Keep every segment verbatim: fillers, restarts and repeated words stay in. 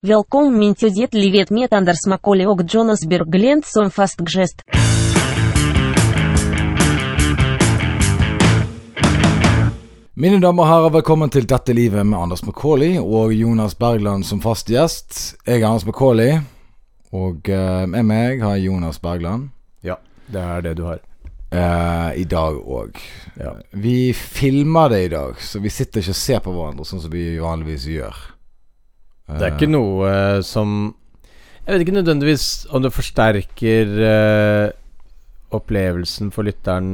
Welkom Mintudet Livet met Anders Macaulay og Jonas Berglund som fast gest. Mine damer og herrer, velkommen til Dette livet med Anders Macaulay og Jonas Berglund som fast gjest. Jeg er Anders Macaulay, og uh, med meg har Jonas Berglund. Ja, det er det du har. Uh, I dag også. Ja. Vi filmer det i dag, så vi sitter ikke og ser på hverandre sånn som vi vanligvis gjør. Uh, det er ikke noe uh, som... Jeg vet ikke nødvendigvis om det forsterker uh, opplevelsen for lytteren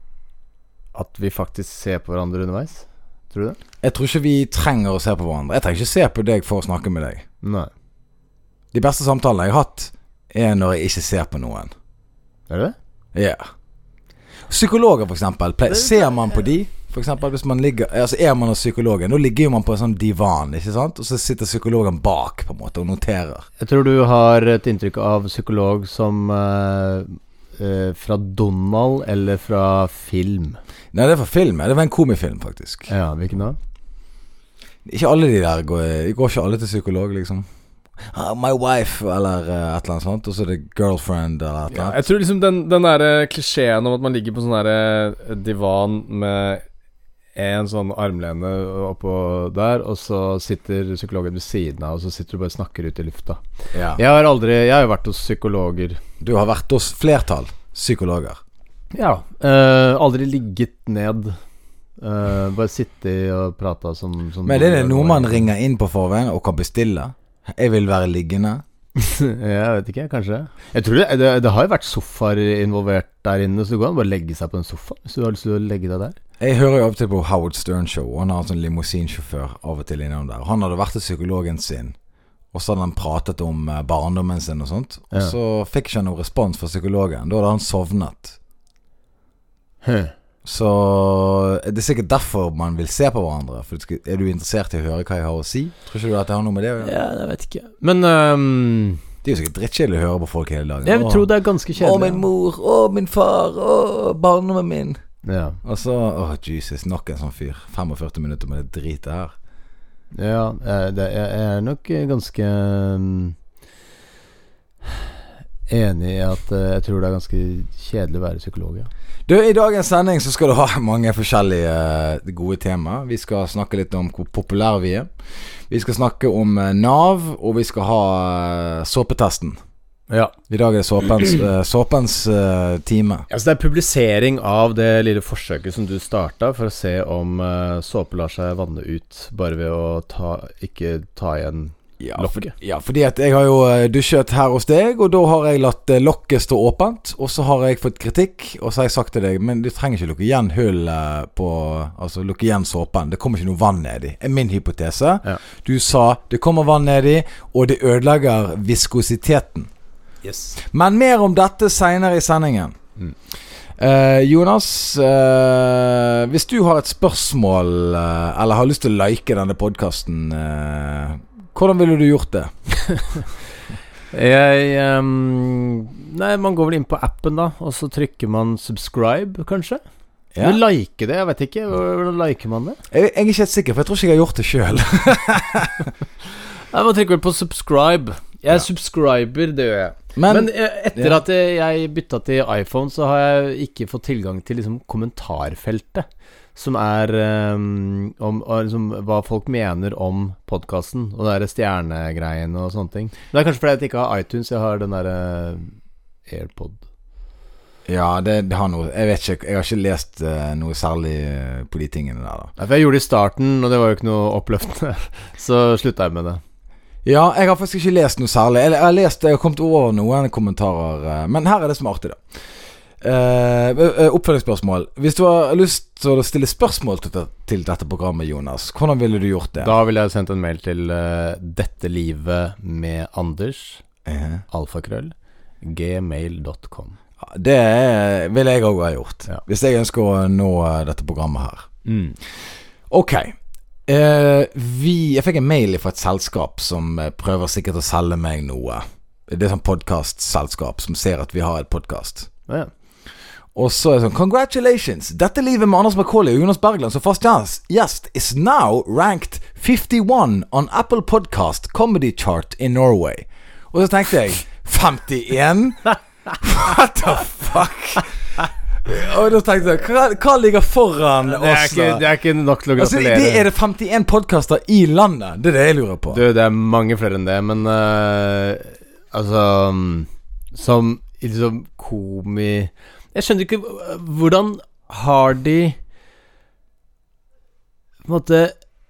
at vi faktisk ser på hverandre underveis. Tror du det? Jeg tror ikke vi trenger å se på hverandre. Jeg trenger ikke se på deg for å snakke med deg. Nei. De beste samtalene jeg har hatt er når jeg ikke ser på noen. Er det det? Ja. Yeah. Psykologer for eksempel, ser man på de? For eksempel hvis man ligger, altså er man hos psykologen, da ligger man på en sånn divan, ikke sant? Og så sitter psykologen bak på en måte og noterer. Jeg tror du har et inntrykk av psykolog som uh, uh, fra Donald eller fra film. Nei, det er fra film, det var en komifilm faktisk. Ja, hvilken da? Ikke alle de der går, går ikke alle til psykolog liksom. Uh, my wife, eller uh, et eller annet sånt. Og så er det girlfriend eller et eller annet. Ja, jeg tror liksom den, den der klisjeen om at man ligger på sånn der divan med en sånn armlene oppå der, og så sitter psykologen ved siden av, og så sitter du bare og snakker ut i lufta. Ja. Jeg har aldri, jeg har jo vært hos psykologer. Du har vært hos flertall psykologer. Ja, uh, aldri ligget ned. uh, Bare sitte og prate som, som Men er det noe man ringer inn på forveien og kan bestille? Jeg vil være liggende. Jeg vet ikke, kanskje. Jeg tror det, det, det har jo vært sofaer involvert der inne, så du kan bare legge seg på en sofa hvis du har lyst til å legge deg der. Jeg hører jo av og til på Howard Stern Show, og han har en sånn limousinsjåfør av og til innom der. Han hadde vært til psykologen sin, og så hadde han pratet om barndommen sin og sånt, og ja. Så fikk ikke han noen respons fra psykologen. Da hadde han sovnet. Huh. Så det er sikkert derfor man vil se på hverandre. For er du interessert i å høre hva jeg har å si? Tror ikke du at det har noe med det å gjøre? Ja, jeg vet ikke. Men um, det er jo sikkert drittkjedelig å høre på folk hele dagen. Jeg åh, tror det er ganske kjedelig. Å, min mor, å, min far, å, barndommen min. Ja. Og så, åh, Jesus, nok en sånn fyr. førtifem minutter med det dritet her. Ja, det, jeg er nok ganske um, enig i at uh, jeg tror det er ganske kjedelig å være psykolog, ja. Du, i dagens sending så skal du ha mange forskjellige uh, gode tema. Vi skal snakke litt om hvor populære vi er. Vi skal snakke om uh, Nav, og vi skal ha uh, såpetesten. Ja. I dag er det såpens, uh, såpens uh, time. Ja, så det er publisering av det lille forsøket som du startet for å se om uh, såpe lar seg vanne ut, bare ved å ta, ikke ta igjen Ja, for, ja, fordi at jeg har jo dusjet her hos deg, og da har jeg latt lokket stå åpent, og så har jeg fått kritikk, og så har jeg sagt til deg, men du trenger ikke lukke igjen hull på, altså lukke igjen såpen, det kommer ikke noe vann ned i. Det er min hypotese. Ja. Du sa, det kommer vann ned i, og det ødelegger viskositeten. Yes. Men mer om dette senere i sendingen. Mm. Uh, Jonas, uh, hvis du har et spørsmål, uh, eller har lyst til å like denne podcasten, uh, hvordan ville du gjort det? jeg um, Nei, man går vel inn på appen da, og så trykker man subscribe, kanskje. Ja. Du liker det, jeg vet ikke. Hvordan liker man det? Jeg, jeg er ikke helt sikker, for jeg tror ikke jeg har gjort det selv. Nei, man trykker vel på subscribe. Jeg er ja. subscriber, det gjør jeg. Men, Men etter ja. at jeg byttet til iPhone, så har jeg ikke fått tilgang til liksom, kommentarfeltet, som er um, om, liksom, hva folk mener om podcasten, og det er stjernegreien og sånne ting. Det er kanskje fordi jeg ikke har iTunes, jeg har den der uh, AirPod. Ja, det, det har noe, jeg vet ikke, jeg har ikke lest uh, noe særlig uh, på de tingene der da. Ja, for jeg gjorde det i starten, og det var jo ikke noe oppløftende, så sluttet jeg med det. Ja, jeg har faktisk ikke lest noe særlig. Jeg, jeg har lest, jeg har kommet over noen kommentarer, uh, men her er det som er artig da. Uh, uh, oppfølgingsspørsmål. Hvis du har lyst til å stille spørsmål til, til dette programmet, Jonas, hvordan ville du gjort det? Da ville jeg sendt en mail til uh, Dette livet med Anders uh-huh. alfakrøll gmail dot com. Det ville jeg også ha gjort, ja. Hvis jeg ønsker å nå dette programmet her. mm. Ok uh, vi, Jeg fikk en mail fra et selskap som prøver sikkert å selge meg noe. Det er et sånn podcast-selskap som ser at vi har et podcast. Ja. Og så er det sånn, congratulations, dette livet med Anders Macaulay og Jonas Bergland som fast gjest is now ranked fifty-one on Apple Podcast Comedy Chart in Norway. Og så tenkte jeg, femtien? What the fuck? Og da tenkte jeg, hva, hva ligger foran det er oss? Ikke, det er ikke nok til å gratulere. Altså, det er det femtien podcaster i landet. Det er det jeg lurer på. Du, det er mange flere enn det, men uh, altså som liksom komi jeg skjønner ikke hvordan har de på en måte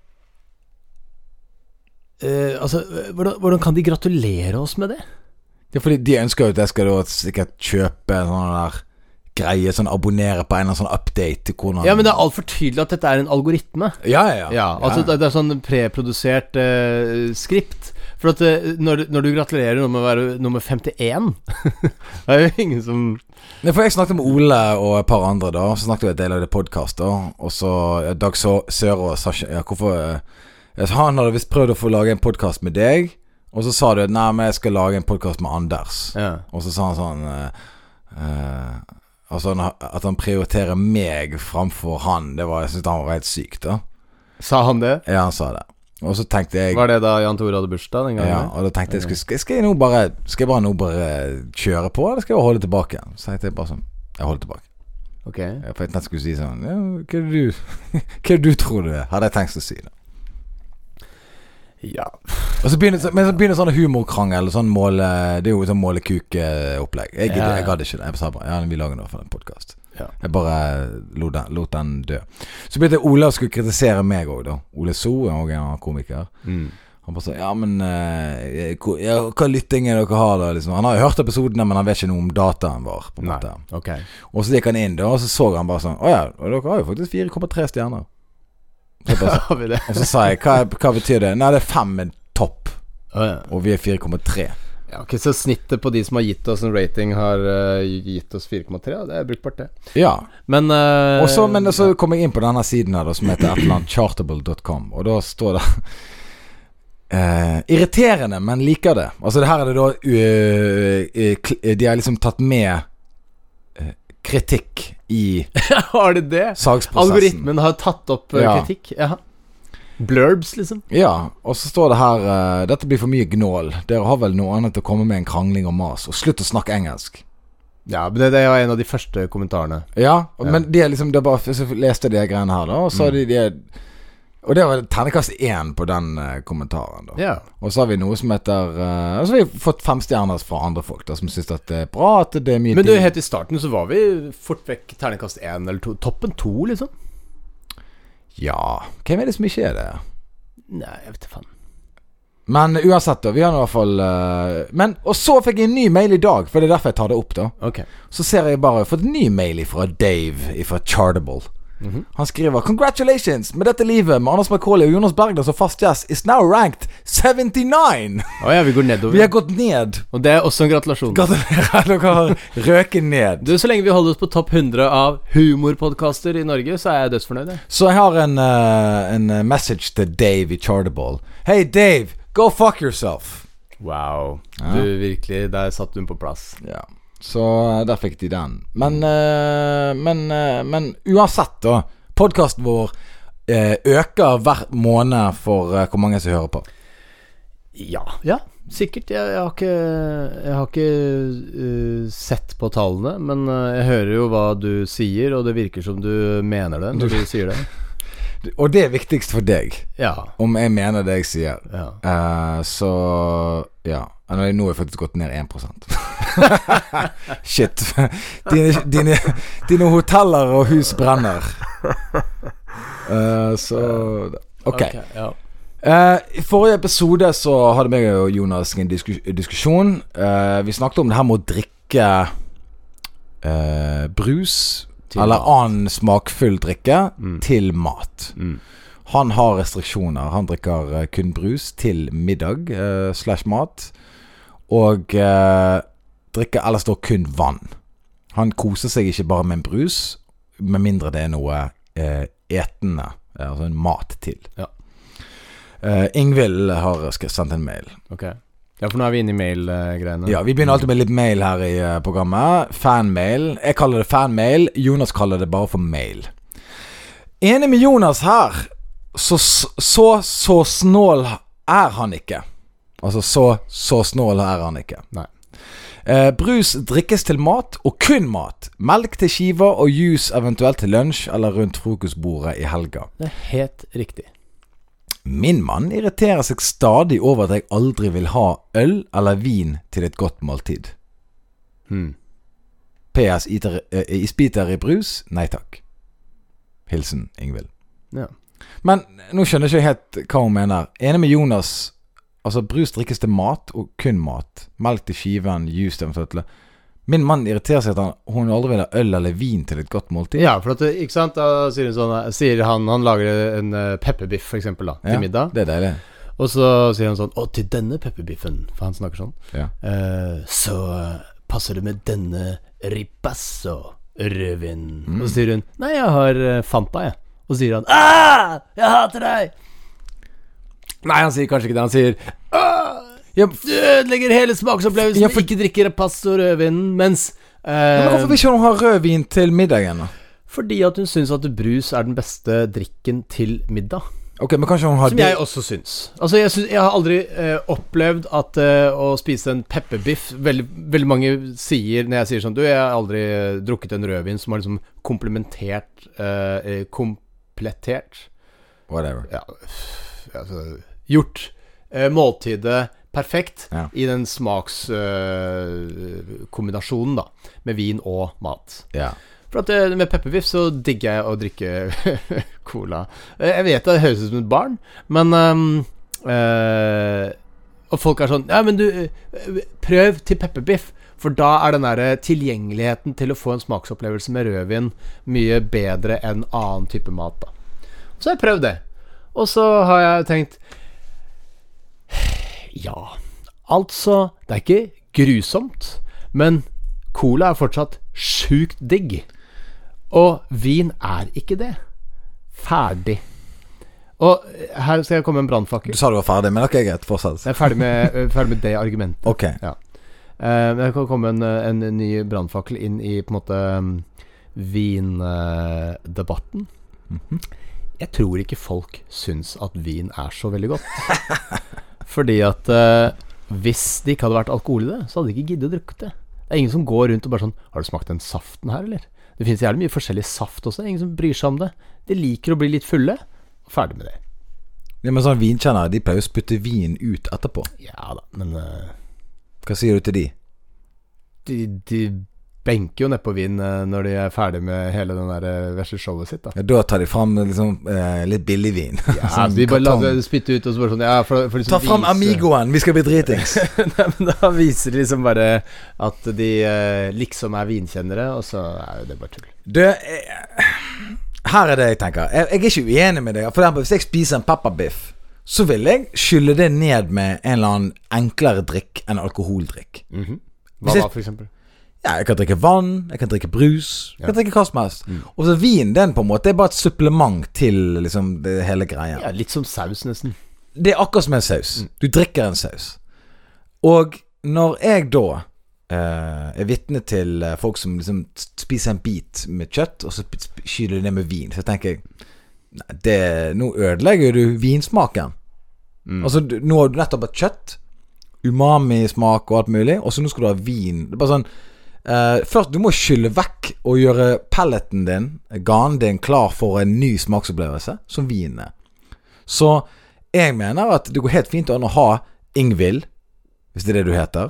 uh, altså hvordan, hvordan kan de gratulere oss med det? Det er fordi de ønsker jo at jeg skal da sikkert kjøpe sånn der greie, sånn abonnere på en sånn update til hvordan... Ja, men det er alt for tydelig at dette er en algoritme. Ja, ja, ja. Ja, altså ja. Det er sånn preprodusert uh, skript. For at uh, når, når du gratulerer noe med å være nummer femtien, det er jo ingen som... Nei, for jeg snakket med Ole og et par andre da, så snakket vi et del av det podcast da, og så ja, Dag Sørås sa ja, hvorfor... Uh, han hadde visst prøvd å få lage en podcast med deg, og så sa du, nei, men jeg skal lage en podcast med Anders. Ja. Og så sa han sånn... Uh, uh, Altså at han prioriterer meg framfor han. Det var, jeg synes han var helt sykt da. Sa han det? Ja, han sa det. Og så tenkte jeg... Var det da Jan Tore hadde bursdag den gangen? Ja, og da tenkte jeg, skal, skal jeg nå bare Skal jeg bare nå bare kjøre på, eller skal jeg holde tilbake? Så tenkte jeg bare sånn, jeg holder tilbake. Ok. Jeg for jeg nesten skulle si sånn, ja, hva er det du Hva er det du tror du er? Hadde jeg tenkt å si det. Ja. Og så begynner, men så begynner sånn humorkrangel, sånn måle, det er jo sånn målekuk-opplegg. Jeg, ja, ja. jeg hadde ikke det. Jeg sa bare, ja, vi lager noe for en podcast. Ja. Jeg bare lot den, lot den dø. Så begynte Ole å skulle kritisere meg også da. Ole So er også en komiker. Mm. Han bare sa, ja, men uh, ja, hva lytting er dere har da? Liksom? Han har jo hørt episodene, men han vet ikke noe om dataen vår på en måte. Okay. Og så gikk han inn da, og så så han bare sånn, åja, og dere har jo faktisk fire komma tre stjerner. Så bare, og så sa jeg, hva, hva betyr det? Nei, det er fem med topp, oh, ja. Og vi er fire komma tre. Ja, ok, så snittet på de som har gitt oss en rating har uh, gitt oss fire komma tre, det er brukbart det. Ja. Men uh, Også, men så kom jeg inn på denne siden her da, som heter et eller annet chartable dot com, og da står det uh, irriterende, men liker det. Altså det her er det da uh, uh, de har liksom tatt med uh, kritikk i har det det? Sagsprosessen. Algoritmen har tatt opp uh, ja. kritikk. Jaha. Blurbs liksom. Ja, og så står det her uh, dette blir for mye gnål. Dere har vel noe annet å komme med en krangling og mas. Og slutt å snakke engelsk. Ja, men det, det var en av de første kommentarene. Ja, og, ja. men de er liksom det er bare, så leste de greiene her da, og så mm. de, de er, og det var ternekast én på den uh, kommentaren da. Ja. Og så har vi noe som heter uh, så har vi fått fem stjerner fra andre folk da, som synes at det er bra, at det er mye. Men du, helt i starten så var vi fort vekk ternekast én eller to, toppen to liksom. Ja, hvem er det som ikke er det? Nei, jeg vet ikke faen. Men uansett da, vi har i hvert fall uh, Men, og så fikk jeg en ny mail i dag, for det er derfor jeg tar det opp da. Ok. Så ser jeg bare, fått en ny mail fra Dave, fra Chartable. Mm-hmm. Han skriver, congratulations med dette livet med Anders Macaulay og Jonas Bergland som fast gjest is now ranked seventy-nine. Å ja, vi går nedover. Vi har gått ned. Og det er også en gratulasjon. Gratulerer, dere har røket ned. Du, så lenge vi holder oss på topp hundre av humorpodcaster i Norge, så er jeg dødsfornøyd. Så jeg har en, uh, en message til Dave i Chartable. Hey Dave, go fuck yourself. Wow, ja. Du virkelig, der satt du på plass. Ja. Så der fikk de den. Men, uh, men, uh, men uansett da, podcasten vår uh, øker hver måned for uh, hvor mange som hører på. Ja, ja, sikkert. Jeg, jeg har ikke, jeg har ikke uh, sett på tallene, men uh, jeg hører jo hva du sier, og det virker som du mener det når du sier det. Og det er viktigst for deg. Ja. Om jeg mener det jeg sier. Ja. Uh, så ja. Nå har jeg faktisk gått ned én prosent. Shit. Dine, dine, dine hoteller og hus brenner. Uh, så Ok. okay ja. uh, I forrige episode så hadde meg og Jonas en diskus diskusjon. uh, Vi snakket om det her med å drikke uh, brus til eller mat. Annen smakfull drikke mm. til mat. mm. Han har restriksjoner. Han drikker uh, kun brus til middag uh, slash mat. Og uh, drikker ellers da kun vann. Han koser seg ikke bare med en brus, med mindre det er noe uh, etende, altså en mat til. Ja. uh, Ingvild har sendt en mail. Ok. Ja, for nå er vi inne i mail-greiene. Ja, vi begynner alltid med litt mail her i uh, programmet. Fanmail. Jeg kaller det fanmail. Jonas kaller det bare for mail. Enig med Jonas her. Så så, så snål er han ikke. Altså så, så snål er han ikke. Nei. Eh, brus drikkes til mat, og kun mat. Melk til skiver og juice eventuelt til lunsj eller rundt frokostbordet i helga. Det er helt riktig. Min mann irriterer seg stadig over at jeg aldri vil ha øl eller vin til et godt måltid. Hmm. P S isbiter i brus? Nei takk. Hilsen Ingvild. Ja. Men nå skjønner jeg ikke helt hva hun mener. Enig med Jonas. Altså brus drikkes til mat og kun mat. Melk til skiven, juice eventuelt. Min mann irriterer seg at han, hun aldri vil ha øl eller vin til et godt måltid. Ja, for at, ikke sant, da sier, sånn, sier han, han lager en uh, pepperbiff for eksempel da, til ja, middag. Det er deilig. Og så sier han sånn, å, til denne pepperbiffen, for han snakker sånn, ja. uh, så uh, passer det med denne ripasso rødvin. Mm. Og så sier hun, nei, jeg har uh, Fanta, jeg. Og så sier han, ah, jeg hater deg! Nei, han sier kanskje ikke det, han sier, ah, ja, du ødelegger hele smaksopplevelsen, ja, for ikke drikker repasso rødvin, mens uh, Men hvorfor vil ikke hun ha rødvin til middagen da? Fordi at hun synes at brus er den beste drikken til middag. Ok, men kanskje hun har Som jeg også synes. Altså jeg, synes, jeg har aldri uh, opplevd at uh, å spise en pepperbiff, veldig, veldig mange sier, når jeg sier sånn, du, jeg har aldri uh, drukket en rødvin som har liksom komplementert, uh, komplettert whatever. Ja, altså, gjort uh, måltidet perfekt, ja. I den smakskombinasjonen uh, da, med vin og mat. Ja. For at uh, med pepperbiff så digger jeg å drikke cola. Uh, jeg vet det høres ut som et barn, men um, uh, og folk er sånn, ja, men du, uh, prøv til pepperbiff, for da er den der tilgjengeligheten til å få en smaksopplevelse med rødvin mye bedre enn annen type mat da. Så har jeg prøvd det. Og så har jeg tenkt, ja, altså, det er ikke grusomt, men cola er fortsatt sjukt digg. Og vin er ikke det. Ferdig. Og her skal jeg komme med en brandfakkel. Du sa du var ferdig, men ok, greit, fortsett. Jeg er ferdig med, ferdig med det argumentet. Ok. Ja. Uh, jeg kan komme med en, en ny brandfakkel inn i på en måte um, vindebatten. Uh, mm-hmm. Jeg tror ikke folk syns at vin er så veldig godt. Fordi at uh, hvis det ikke hadde vært alkohol i det, så hadde de ikke giddet å drikke det. Det er ingen som går rundt og bare sånn, har du smakt den saften her, eller? Det finnes jævlig mye forskjellig saft også. Det er ingen som bryr seg om det. De liker å bli litt fulle, og ferdig med det. Ja, men sånn vinkjennere, de pleier å spytte vin ut etterpå. Ja da, men uh, hva sier du til de? De, de benker jo nedpå vin uh, når de er ferdig med hele den der uh, verste showet sitt da. Ja, da tar de frem liksom, uh, litt billig vin. Ja, sånn de bare lager spytte ut og så bare sånn, ja, for, for liksom ta frem vise... Amigoen, vi skal bli dritings. Nei, men da viser de liksom bare at de uh, liksom er vinkjennere, og så er jo det bare tull. Du, uh, her er det jeg tenker. Jeg, jeg er ikke uenig med deg. For eksempel, hvis jeg spiser en pepperbiff, så vil jeg skylle det ned med en eller annen enklere drikk enn alkoholdrikk. Mm-hmm. Hva da, for eksempel? Ja, jeg kan drikke vann, jeg kan drikke brus, jeg kan ja. drikke hva som helst. Mm. Og så vin, den på en måte er bare et supplement til liksom det hele greia. Ja, litt som saus nesten. Det er akkurat som en saus. Mm. Du drikker en saus. Og når jeg da eh, er vitne til folk som liksom spiser en bit med kjøtt, og så skyler de det med vin, så tenker jeg, nei, det, nå ødelegger du vinsmaken. Mm. Altså, nå har du nettopp et kjøtt, umami-smak og alt mulig, og så nå skal du ha vin. Det er bare sånn, Uh, først, du må skylle vekk og gjøre pelleten din, ganen din, klar for en ny smaksopplevelse, som vin er. Så jeg mener at det går helt fint an å ha Ingvild, hvis det er det du heter,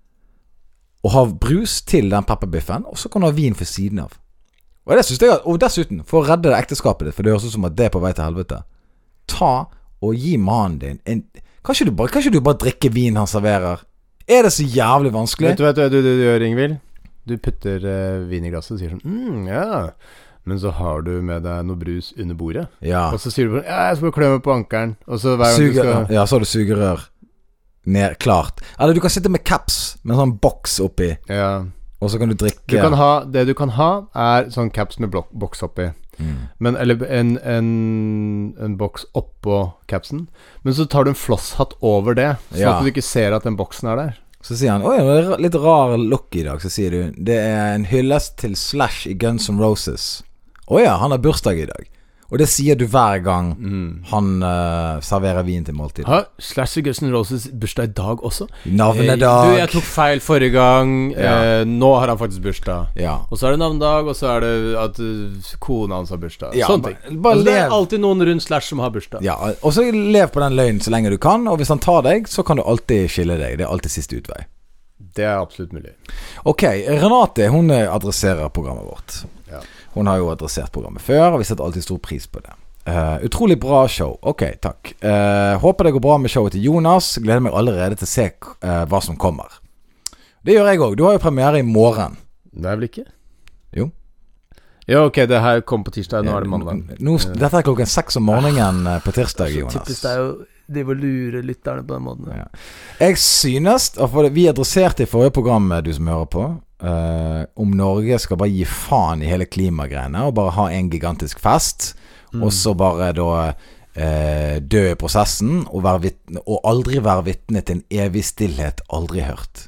og ha brus til den pepperbiffen, og så kan du ha vin for siden av. Og, det synes jeg, og dessuten, for å redde det ekteskapet ditt, for det høres ut som at det er på vei til helvete, ta og gi mannen din en, kanskje, du bare, kanskje du bare drikker vin han serverer? Er det så jævlig vanskelig? Vet du hva du, du, du, du gjør, Ingvild? Du putter uh, vin i glasset og sier sånn, mm, ja, men så har du med deg noe brus under bordet. Ja. Og så sier du bare, ja, jeg skal klø meg på ankeren. Og så hver gang Suger, du skal... Ja, så har du sugerør ned, klart. Eller du kan sitte med caps, med en sånn boks oppi. Ja. Og så kan du drikke... Du kan ha, det du kan ha er sånn caps med blok, boks oppi. mm. men, eller en, en, en boks oppå capsen, men så tar du en flosshatt over det, så ja. At du ikke ser at den boksen er der. Så sier han, oi, det er litt rar look i dag, så sier du, det er en hyllest til Slash i Guns N' Roses. Åja, han har bursdag i dag. Og det sier du hver gang mm. han uh, serverer vin til måltid. Ja, Slash i Guns N' Roses bursdag i dag også. Navnedag. Eh, du, jeg tok feil forrige gang. Ja. Eh, nå har han faktisk bursdag. Ja. Og så er det navnedag, og så er det at uh, kona hans har bursdag. Ja, Sånne ting. Ba, altså, det er alltid noen rundt Slash som har bursdag. Ja, og så lev på den løgnen så lenge du kan, og hvis han tar deg, så kan du alltid skille deg. Det er alltid siste utvei. Det er absolutt mulig. Ok, Renate, hun adresserer programmet vårt. Ja. Hun har jo adressert programmet før, og vi setter alltid stor pris på det. Uh, utrolig bra show. Ok, takk. Uh, håper det går bra med showet til Jonas. Gleder meg allerede til å se uh, hva som kommer. Det gjør jeg også. Du har jo premiere i morgen. Det er vel ikke? Jo. Ja, ok, det her kom på tirsdag, nå er det mandag. Nå, dette er klokken seks om morgenen på tirsdag, Jonas. Typisk, det er jo de vil lure lytterne på den måten. Ja. Jeg synes, for vi adresserte i forrige program, du som hører på, uh, om Norge skal bare gi faen i hele klimagreiene og bare ha en gigantisk fest, mm. og så bare da uh, dø i prosessen og, være vitne, og aldri være vitne til en evig stillhet aldri hørt.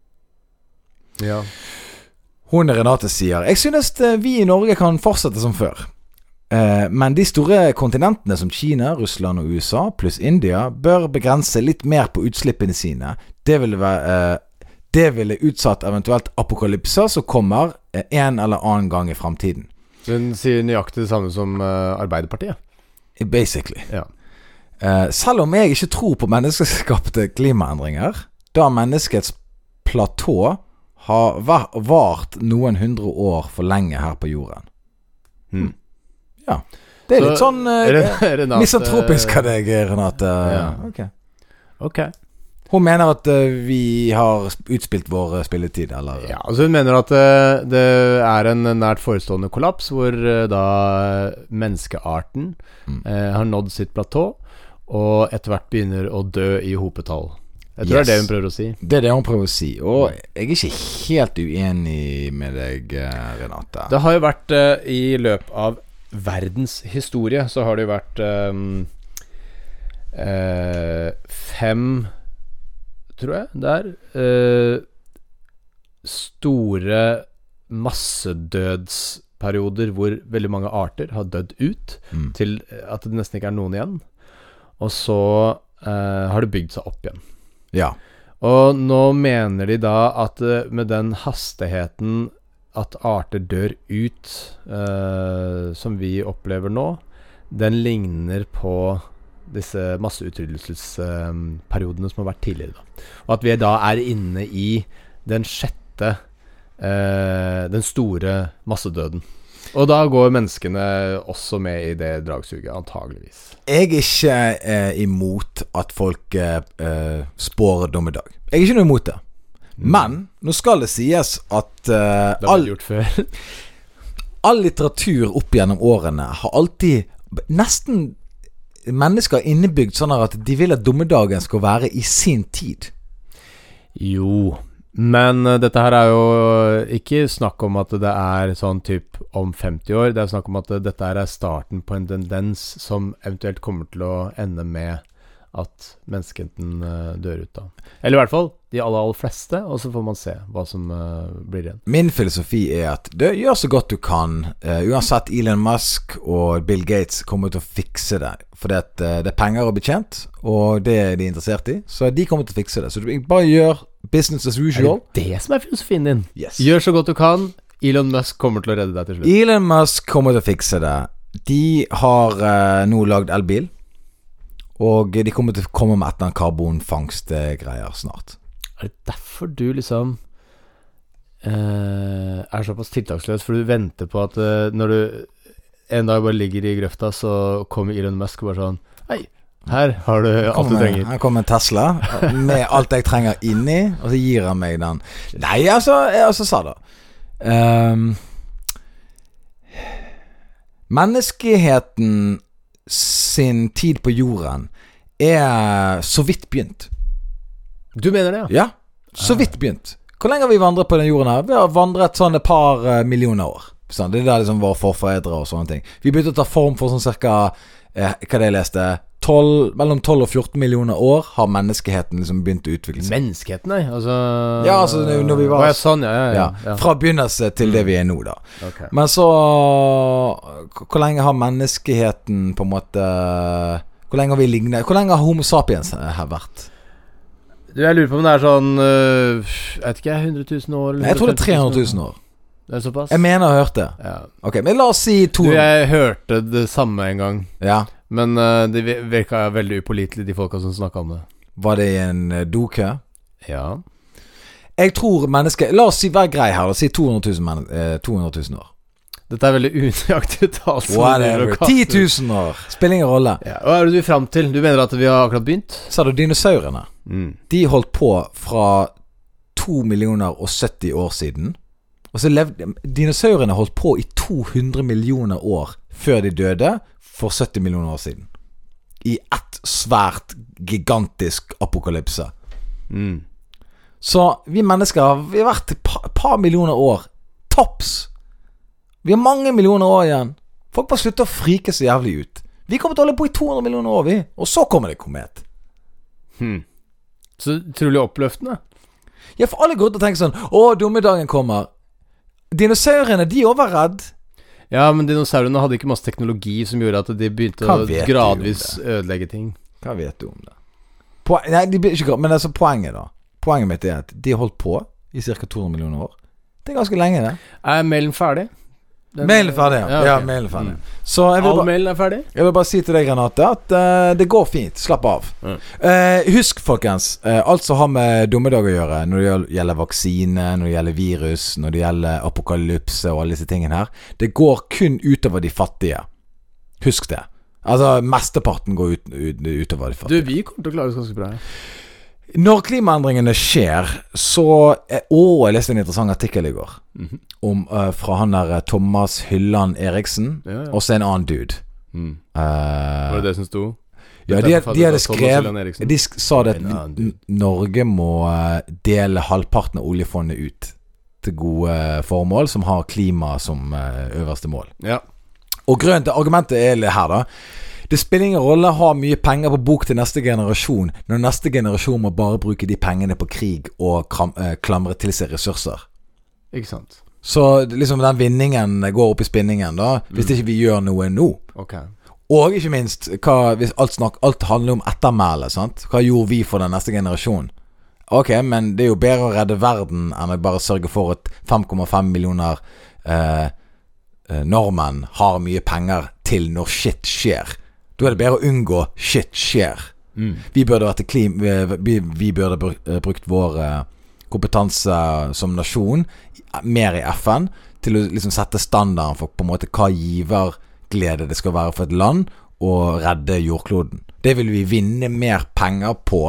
Ja. Hun Renate sier, jeg synes vi i Norge kan fortsette som før. Men de store kontinentene som Kina, Russland og U S A pluss India bør begrense litt mer på utslippene sine. Det ville, være, det ville utsatt eventuelt apokalypser som kommer en eller annen gang i fremtiden. Den sier nøyaktig det samme som Arbeiderpartiet. Basically. Ja. Selv om jeg ikke tror på menneskeskapte klimaendringer, da menneskets platå har vart noen hundre år for lenge her på jorden. Hmm. Ja, det er så, litt sånn uh, misantropisk av deg, Renate. Ja. Okay. Ok. Hun mener at uh, vi har utspilt vår uh, spilletid, eller? Ja, altså hun mener at uh, det er en nært forestående kollaps, hvor uh, da menneskearten mm. uh, har nådd sitt platå, og etter hvert begynner å dø i hopetall. Jeg tror yes. det er det hun prøver å si. Det er det hun prøver å si. Og jeg er ikke helt uenig med deg, Renate. Det har jo vært uh, i løpet av verdens historie så har det jo vært um, uh, fem, tror jeg, der uh, store massedødsperioder hvor veldig mange arter har dødd ut mm. til at det nesten ikke er noen igjen. Og så uh, har det bygd seg opp igjen. Ja. Og nå mener de da at uh, med den hastigheten at arter dør ut uh, som vi opplever nå, den ligner på disse masseutrydelsesperiodene som har vært tidligere da. Og at vi da er inne i den sjette uh, den store massedøden. Og da går menneskene også med i det dragsuget, antageligvis. Jeg er ikke eh, imot at folk eh, spår dommedag. Jeg er ikke noe imot det. Men nå skal det sies at uh, Det har vært gjort før. all litteratur opp gjennom årene har alltid nesten mennesker innebygd sånn at de vil at dommedagen skal være i sin tid. Jo, men uh, dette her er jo ikke snakk om at det er sånn typ om femti år. Det er snakk om at uh, dette her er starten på en tendens som eventuelt kommer til å ende med at menneskeheten uh, dør ut da. Eller i hvert fall de aller, aller fleste, og så får man se hva som uh, blir igjen. Min filosofi er at du gjør så godt du kan, uh, uansett Elon Musk og Bill Gates kommer til å fikse det, for det, uh, det er penger å betjent, og det er de interessert i, så de kommer til å fikse det. Så du bare gjør business as usual. Er det det som er filosofien din? Yes. Gjør så godt du kan, Elon Musk kommer til å redde deg til slutt. Elon Musk kommer til å fikse det. De har uh, nå lagd elbil, og de kommer til å komme med et eller annet karbonfangst-greier snart. Er det derfor du liksom uh, er såpass tiltaksløs? For du venter på at uh, når du en dag bare ligger i grøfta, så kommer Elon Musk og bare sånn hei, her har du alt du trenger. Her kommer en Tesla med alt jeg trenger inni, og så gir han meg den. Nei, altså, jeg altså sa det um, menneskeheten sin tid på jorden er så vidt begynt. Du mener det, ja? Ja, så vidt begynt. Hvor lenge har vi vandret på den jorden her? Vi har vandret sånn et par uh, millioner år. sånn, det er der liksom våre forfedre og sånne ting. Vi begynte å ta form for sånn cirka eh, hva det jeg leste tolv, mellom tolv og fjorten millioner år har menneskeheten liksom begynt å utvikle seg. Menneskeheten, nei? Altså, ja, altså når vi var ja, sånn, ja, ja, ja, ja, fra begynnelse til det vi er nå da. Okay. Men så hvor lenge har menneskeheten på en måte hvor lenge har vi lignet hvor lenge har Homo sapiens her vært? Du, jeg lurer på om det er sånn uh, jeg vet ikke, hundre tusen år eller jeg tror det er tre hundre tusen år. Det er såpass? Jeg mener jeg har hørt det. Ja. Ok, men la oss si to. Du, jeg hørte det samme en gang. Ja. Men uh, det virka veldig upålitelig, de folka som snakket om det. Var det i en uh, dokø? Ja. Jeg tror mennesker la oss si, vær grei her, la oss si to hundre tusen, men, uh, to hundre tusen år. Dette er veldig unøyaktig tall. Whatever, ti tusen år. Spiller ingen rolle. Ja, hva er det du er frem til? Du mener at vi har akkurat begynt? Så er det dinosaurene. Mm. De holdt på fra to millioner og sytti år siden. Og så levde dinosaurene holdt på i to hundre millioner år før de døde for sytti millioner år siden. I ett svært gigantisk apokalypse. Mm. Så vi mennesker, vi har vært et par, par millioner år. Tops! Vi har mange millioner år igjen. Folk bare slutter å frike så jævlig ut. Vi kommer til å holde på i to hundre millioner år, vi. Og så kommer det komet. Hmm. Så utrolig oppløftende. Ja, for alle går ut og tenker sånn å, dommedagen kommer. Dinosaurene, de er overredd. Ja, men dinosaurene hadde ikke masse teknologi som gjorde at de begynte å gradvis ødelegge ting. Hva vet du om det? Poen- Nei, de blir ikke Men altså poenget da Poenget mitt er at de har holdt på i cirka to hundre millioner år. Det er ganske lenge det. Er mailen ferdig? Den, mailen ferdig, ja, ja, okay. Ja, mailen ferdig. Mm. Så jeg vil All ba- mailen er ferdig? Jeg vil bare si til deg, Renate, at uh, det går fint. Slapp av. Mm. uh, Husk, folkens, uh, alt som har med dommedag å gjøre, når det gjelder vaksine, når det gjelder virus, når det gjelder apokalypse og alle disse tingene her, det går kun utover de fattige. Husk det. Altså, mesteparten går ut, ut, utover de fattige. Du, vi kommer til å klare oss ganske bra. Når klimaendringene skjer, så er, Å, jeg leste en interessant artikkel i går mm-hmm. om, uh, fra han der Thomas Hylland Eriksen, ja, ja. Og så en annen dude. Mm. Uh, Var det det som sto? Ja, de, de, de hadde skrevet De sa det at n- Norge må uh, dele halvparten av oljefondet ut til gode formål som har klima som uh, øverste mål. Ja. Og grunnen til argumentet er her da det spiller ingen rolle å ha mye penger på bok til neste generasjon når neste generasjon må bare bruke de pengene på krig og kram, eh, klamre til seg ressurser. Ikke sant? Så liksom den vinningen går opp i spinningen da, hvis mm. ikke vi gjør noe nå. Okay. Og ikke minst, hva, hvis alt, snakk, alt handler om ettermæle, sant? Hva gjorde vi for den neste generasjon? Ok, men det er jo bedre å redde verden enn å bare sørge for at fem komma fem millioner eh, nordmenn har mye penger til når shit skjer. Da er det bedre å unngå shit skjer. Mm. Vi burde vært klim, vi, vi burde brukt vår kompetanse som nasjon mer i F N til å liksom sette standarden for på en måte hva giverglede det skal være for et land å redde jordkloden. Det vil vi vinne mer penger på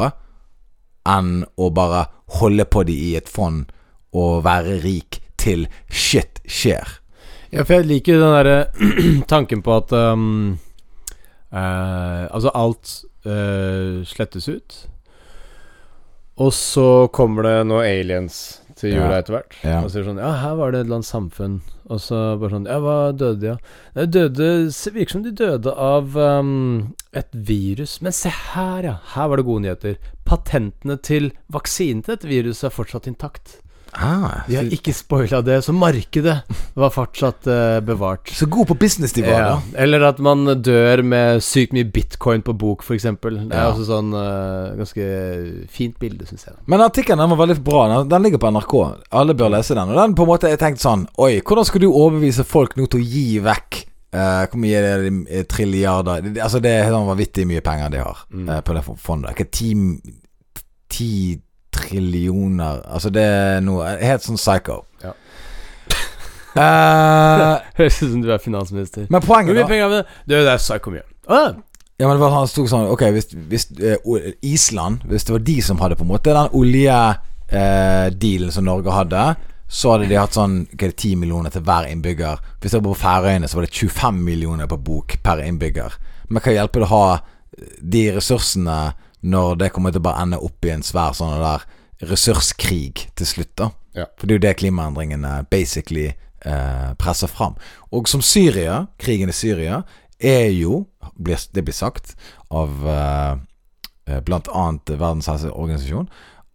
enn å bare holde på det i et fond og være rik til shit skjer. Ja, for jeg liker den der tanken på at um Uh, altså alt uh, slettes ut. Og så kommer det noen aliens til jorda ja. Etter hvert ja. Og sier sånn, ja, her var det et eller annet samfunn. Og så bare sånn, ja, hva døde de av? Det døde, virker som de døde av um, et virus. Men se her, ja, her var det gode nyheter. Patentene til vaksinen til dette viruset er fortsatt intakt. Ah, de har ikke spoilet det, så markedet var fortsatt uh, bevart. Så god på business de var ja. Da. Eller at man dør med sykt mye bitcoin på bok, for eksempel. Det er ja. Også sånn uh, ganske fint bilde, synes jeg. Men artikkelen den var veldig bra. Den ligger på N R K. Alle bør lese den. Og den på en måte jeg tenkte sånn, oi, hvordan skal du overbevise folk nå til å gi vekk uh, hvor mye er det, trilliarder det, altså det er sånn vanvittig mye penger de har mm. uh, på det fondet. Ikke ti ti trillioner. Altså det er noe helt sånn psycho. Ja. uh, Høres ut som du er finansminister. Men poenget da penger med det? Det er psycho mye. Ah. Ja, men det var han stod sånn, ok, hvis, hvis uh, Island, hvis det var de som hadde på en måte den olje-dealen uh, som Norge hadde, så hadde de hatt sånn okay, ti millioner til hver innbygger. Hvis det var på Færøyene, så var det tjuefem millioner på bok per innbygger. Men hva hjelper det å ha de ressursene når det kommer til å bare ende opp i en svær sånn der ressurskrig til slutt da. Ja. For det er jo det klimaendringene basically eh, presser fram. Og som Syria, krigen i Syria, er jo, det blir sagt av eh, blant annet Verdens helseorganisasjon,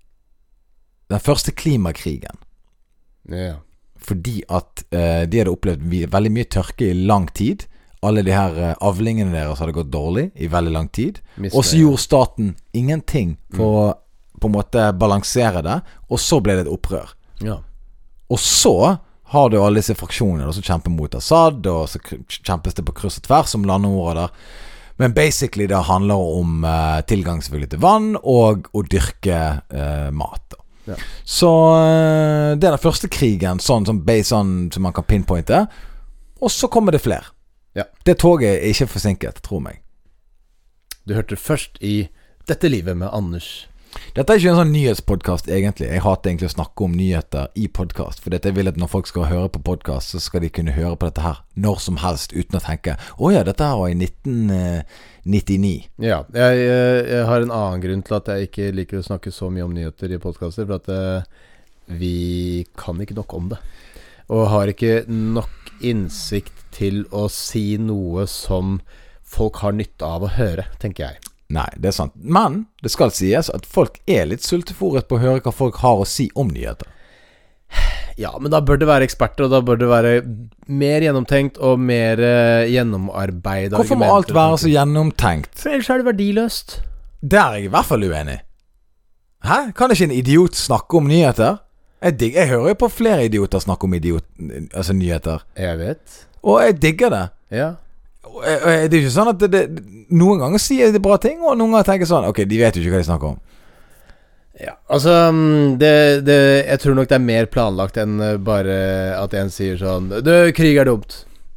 den første klimakrigen. Ja. Fordi at eh, de hadde opplevd veldig mye tørke i lang tid. Alle de her uh, avlingene deres hadde gått dårlig i veldig lang tid. Og så gjorde staten ingenting for mm. å på en måte balansere det, og så ble det et opprør. Ja. Og så har du alle disse fraksjonene som kjemper mot Assad, og så kjempes det på kryss og tvers om landområder. Men basically det handler om uh, tilgang selvfølgelig til vann, og å dyrke uh, mat. Ja. Så uh, det er den første krigen, sånn som, sånn, som man kan pinpointe. Og så kommer det flere. Ja. Det toget er ikke forsinket, tro meg. Du hørte først i Dette livet med Anders. Dette er ikke en sånn nyhetspodcast egentlig. Jeg hater egentlig å snakke om nyheter i podcast, for jeg vil at når folk skal høre på podcast, så skal de kunne høre på dette her når som helst, uten å tenke åja, dette her var i nitten nittini. Ja, jeg, jeg har en annen grunn til at jeg ikke liker å snakke så mye om nyheter i podcaster, for at uh, vi kan ikke nok om det. Og har ikke nok innsikt til å si noe som folk har nytte av å høre, tenker jeg. Nei, det er sant. Men det skal sies at folk er litt sulteforet på å høre hva folk har å si om nyheter. Ja, men da bør det være eksperter, og da bør det være mer gjennomtenkt og mer uh, gjennomarbeidet. Hvorfor må alt være så gjennomtenkt? For ellers er det verdiløst. Der er jeg i hvert fall uenig. Hæ? Kan ikke en idiot snakke om nyheter? Jeg, dig- jeg hører jo på flere idioter snakke om idiot, altså nyheter. Jeg vet. Og jeg digger det. Ja. Og jeg, og jeg, det er jo ikke sånn at det, det, noen ganger sier de bra ting, og noen ganger tenker sånn, ok, de vet jo ikke hva de snakker om. Ja, altså det, det, jeg tror nok det er mer planlagt enn bare at en sier sånn Du, krig er dumt.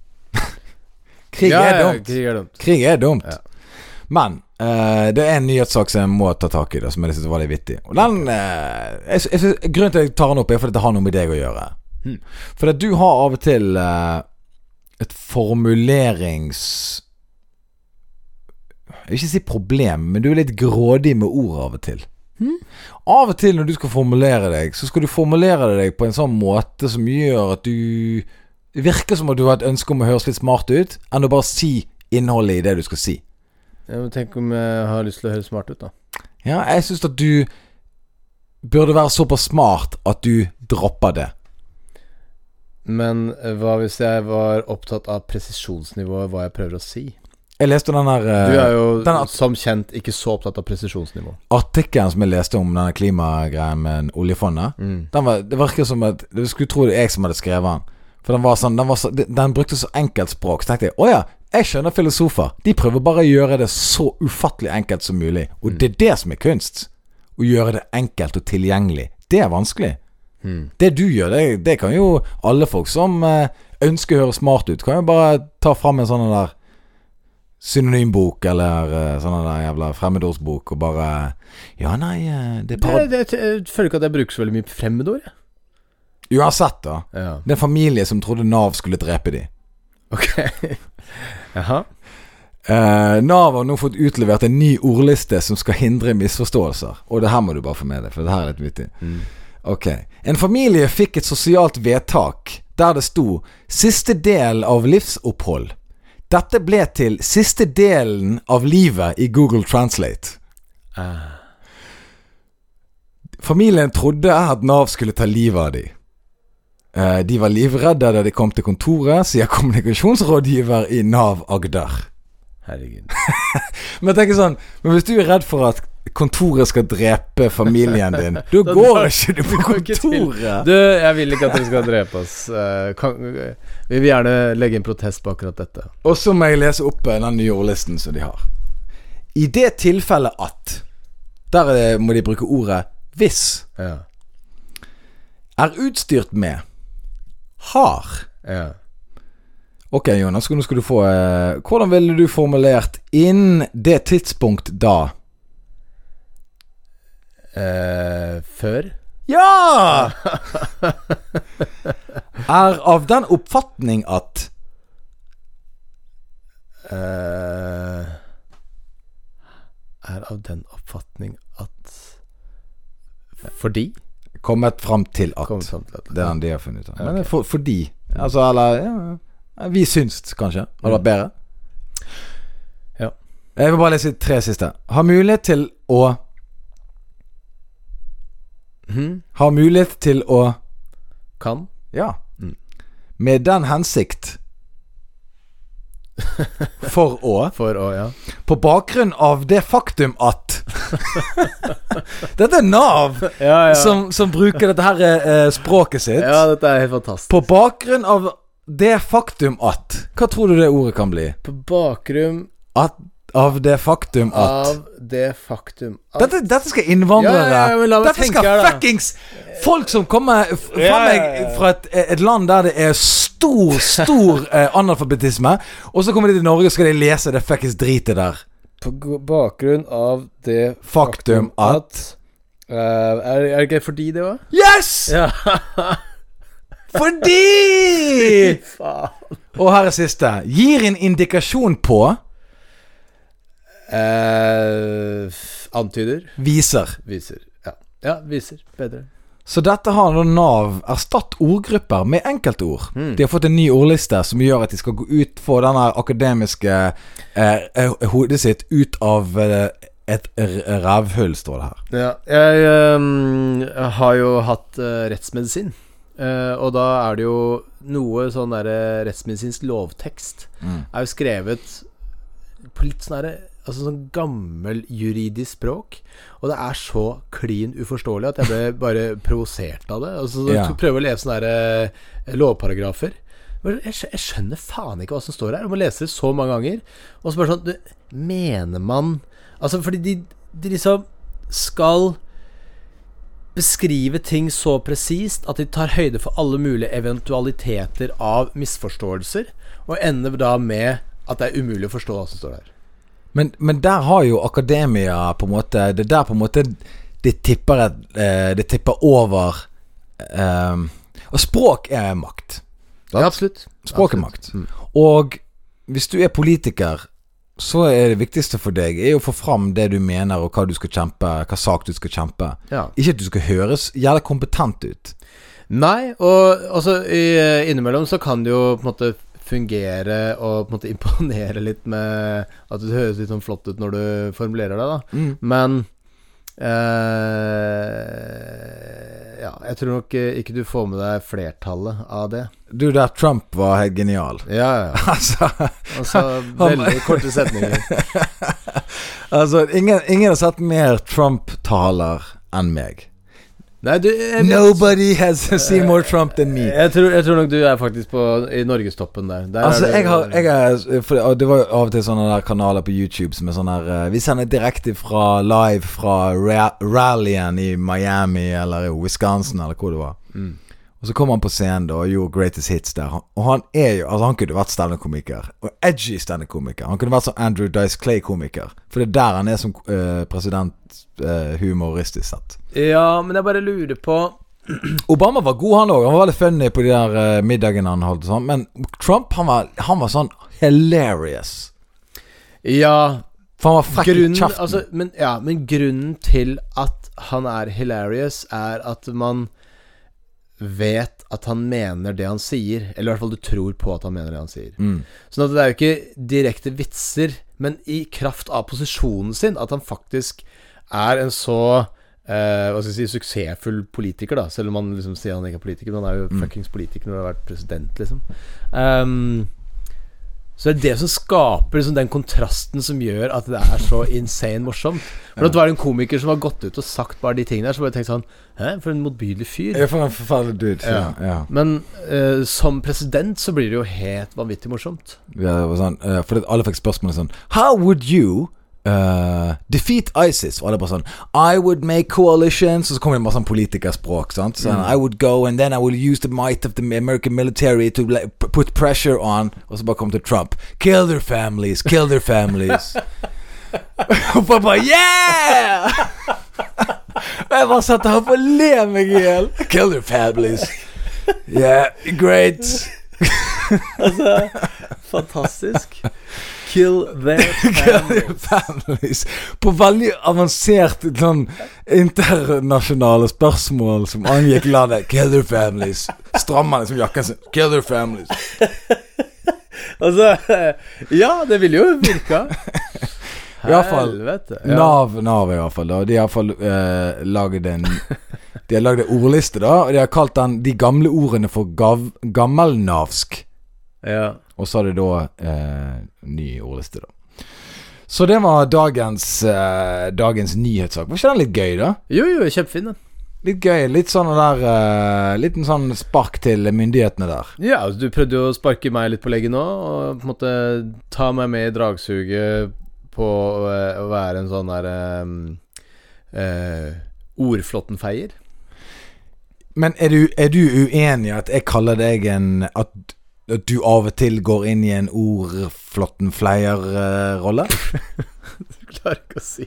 Krig ja, er ja, dumt. Krig er dumt. Krig er dumt. Ja. Men uh, det er en nyhetssak som jeg må ta tak i, da, som jeg synes var litt vittig. Og den uh, jeg, jeg synes, grunnen til at jeg tar den opp er fordi det har noe med deg å gjøre. Hmm. For at du har av og til uh, et formulerings Jeg vil ikke si problem, men du er litt grådig med ord av og til. Hmm? Av og til når du skal formulere deg, så skal du formulere deg på en sånn måte som gjør at du det virker som at du har et ønske om å høres litt smart ut, enn å bare si innholdet i det du skal si. Ja, men tenk om jeg har lyst til å høre smart ut, da. Ja, jeg synes at du burde være såpass smart at du dropper det. Men hva hvis jeg var opptatt av presisjonsnivået, hva jeg prøver å si? Jeg leste den der Du er jo den at- som kjent ikke så opptatt av presisjonsnivå. artikkelen som jeg leste om denne klimagreien med oljefondet. Mm. Den var, det virker som at du skulle tro det er jeg som hadde skrevet den. For den var sånn, den, var så, den brukte så enkelt språk. Så tenkte jeg, åja, jeg skjønner filosofer. De prøver bare å gjøre det så ufattelig enkelt som mulig. Og det er det som er kunst. Å gjøre det enkelt og tilgjengelig. Det er vanskelig. Mm. Det du gjør, det, det kan jo alle folk som eh, ønsker å høre smart ut, kan jo bare ta frem en sånn der synonymbok eller uh, sånn der jævla fremmedordsbok og bare ja, nei, uh, det er par... det, det, Jeg føler ikke at jeg bruker så veldig mye fremmedord. Uansett da, Ja. det er en familie som trodde Nav skulle drepe de. Ok. Jaha. Uh, Nav har nå fått utlevert en ny ordliste som skal hindre misforståelser. Og det her må du bare få med deg, for det her er litt vittig. Mm. Ok. En familie fikk et sosialt vedtak der det sto siste del av livsopphold. Dette ble til siste delen av livet i Google Translate. Ah. Familien trodde at Nav skulle ta livet av de. Eh, de var livredde da de kom til kontoret, sier kommunikasjonsrådgiver i Nav Agder. Herregud. Men jeg tenker sånn, men hvis du er redd for at kontoret skal drepe familien din, da går ikke du på kontoret. Du, jeg vil ikke at dere skal drepe oss. Uh, kan, uh, vi vil gjerne legge en protest på akkurat dette. Og så må jeg lese opp uh, den nye ordlisten som de har. I det tilfellet at der er det, må de bruke ordet hvis Ja. er utstyrt med har. Ja. Ok, Jonas, nå skal du få uh, hvordan ville du formulert innen det tidspunkt da? Uh, før? Ja! Er av den oppfatning at uh, Er av den oppfatning at Fordi? kommet frem til at Kommet frem til at det er den de har funnet ut av. Ja, Men ok. for, fordi Altså, eller ja, vi syns kanskje hadde vært bedre. Ja. Jeg vil bare lese tre siste. Har mulighet til å mm. Har mulighet til å Kan? Ja. Mm. Med den hensikt For å For å, ja. På bakgrunn av det faktum at Dette er Nav ja, ja. Som, som bruker dette her eh, språket sitt. Ja, dette er helt fantastisk. På bakgrunn av det faktum at Hva tror du det ordet kan bli? På bakgrunn at, Av det faktum at Av det faktum at Dette, dette skal innvandrere ja, ja, ja, Dette skal her, fuckings folk som kommer f- fra ja, meg ja, ja. Fra et, et land der det er stor, stor eh, analfabetisme. Og så kommer de til Norge og skal de lese det fuckings dritet der. På g- bakgrunn av det Faktum at uh, er, er det ikke fordi det var? Yes! Ja. Fordi Faen. Og her er siste. Gir en indikasjon på Uh, antyder. Viser. Viser. Ja, ja viser. Bedre. Så dette har da Nav erstatt ordgrupper med enkeltord. Mm. De har fått en ny ordliste som gjør at de skal gå ut for denne akademiske eh, hodet sitt ut av eh, et rævhull, står det her. Ja, jeg um, har jo hatt uh, rettsmedisin. Uh, og da er det jo noe sånn der rettsmedisinsk lovtekst Mm. er jo skrevet på litt sånn der Altså sånn gammel juridisk språk. Og det er så klin uforståelig at jeg ble bare provosert av det. Altså så Ja. prøver å lese sånne der, eh, lovparagrafer. Men Jeg, skj- jeg skjønner faen ikke hva som står her. Jeg må lese det så mange ganger. Og så bare sånn du, Mener man Altså fordi de, de liksom skal beskrive ting så presist at de tar høyde for alle mulige eventualiteter av misforståelser, og ender da med at det er umulig å forstå hva som står her. Men, men der har jo akademia på en måte Det der på en måte Det tipper, et, eh, det tipper over eh, Og språk er makt. Ja, absolutt. Språk er Absolutt. makt. Mm. Og hvis du er politiker, så er det viktigste for deg Er å få fram det du mener, og hva du skal kjempe, hva sak du skal kjempe. Ja. Ikke at du skal høres jævlig kompetent ut. Nei, og altså i- innimellom så kan det jo på en måte fungere og på en måte imponere litt med at det høres litt sånn flott ut når du formulerer deg, da. Mm. Men eh, ja, jeg tror nok eh, ikke du får med deg flertallet av det. Du, der Trump var helt genial. Ja, ja. Altså, Altså veldig korte setninger. altså ingen, ingen har sett mer Trump-taler enn meg. Nei, du jeg, Nobody has seen more Trump than me. jeg, tror, jeg tror nok du er faktisk på i norgestoppen der. der Altså, er du, jeg har, jeg er, for det- Det var jo av og til sånne der kanaler på YouTube som er sånn her eh, Vi sender direkte fra live fra ra- rallyen i Miami eller i Wisconsin eller hvor det var. mm. Og så kom han på scenen da og gjorde Greatest Hits der. Han- Og han er jo Altså, han kunne vært stand-up-komiker. Og edgy stand-up-komiker. Han kunne vært sånn Andrew Dice Clay-komiker. For det er der han er som eh, president eh, humoristisk sett. Ja, men jeg bare lurer på Obama var god, han òg. Han var veldig funny på de der uh, middagene han holdt og sånn. Men Trump, han var, han var sånn hilarious. Ja, For han var frekk i grunnen, kjeften. altså, men, ja, men grunnen til at han er hilarious, er at man vet at han mener det han sier. Eller i hvert fall du tror på at han mener det han sier. mm. Sånn at det er jo ikke direkte vitser, men i kraft av posisjonen sin, at han faktisk er en så eh, hva skal jeg si, suksessfull politiker, da. Selv om han liksom sier han ikke er politiker, men han er jo Mm. fuckings politiker når han har vært president, liksom. Um, så det er det som skaper liksom den kontrasten som gjør at det er så insane morsomt. For at det var en komiker som har gått ut og sagt bare de tingene der, så bare tenkte sånn Hæ, for en motbydelig fyr. Jeg får en forferdelig dude. Ja. Ja. Ja. Men eh, som president så blir det jo helt vanvittig morsomt. Ja, det var sånn, eh, for det, alle fikk spørsmålet sånn How would you uh, defeat ISIS? Og alle bare sånn I would make coalitions. Og så kommer det bare sånn politikerspråk, sant? Sånn, Mm. I would go and then I will use the might of the American military to like, p- put pressure on. Og så bare kom til Trump. Kill their families, kill their families. Og bare bare Yeah! Og jeg bare satt her på å le meg i hjel. Kill their families. Yeah, great. Altså, fantastisk. Kill their Kill their families. På veldig avansert sånn internasjonale spørsmål som angikk landet. Kill their families. strammer liksom jakken sin. Kill their families. Altså, ja, det ville jo virka. I hvert fall, Helvete. Ja. Nav, Nav i hvert fall da. De har i hvert fall eh, laget en De har laget en ordliste da, og de har kalt den de gamle ordene for gav, gammelnavsk. Ja. Og så har de da eh, ny ordliste da. Så det var dagens eh, dagens nyhetssak. Var ikke den litt gøy da? Jo, jo, kjempefin den. Litt gøy, litt sånn der uh, liten sånn spark til myndighetene der. Ja, altså, du prøvde jo å sparke meg litt på leggen nå, og på en måte ta meg med i dragsuget på uh, å være en sånn der um, uh, ordflottenfeier. Men er du, er du uenig at jeg kaller deg en at, at du av og til går inn i en ordflottenfleier-rolle? Du klarer ikke å si.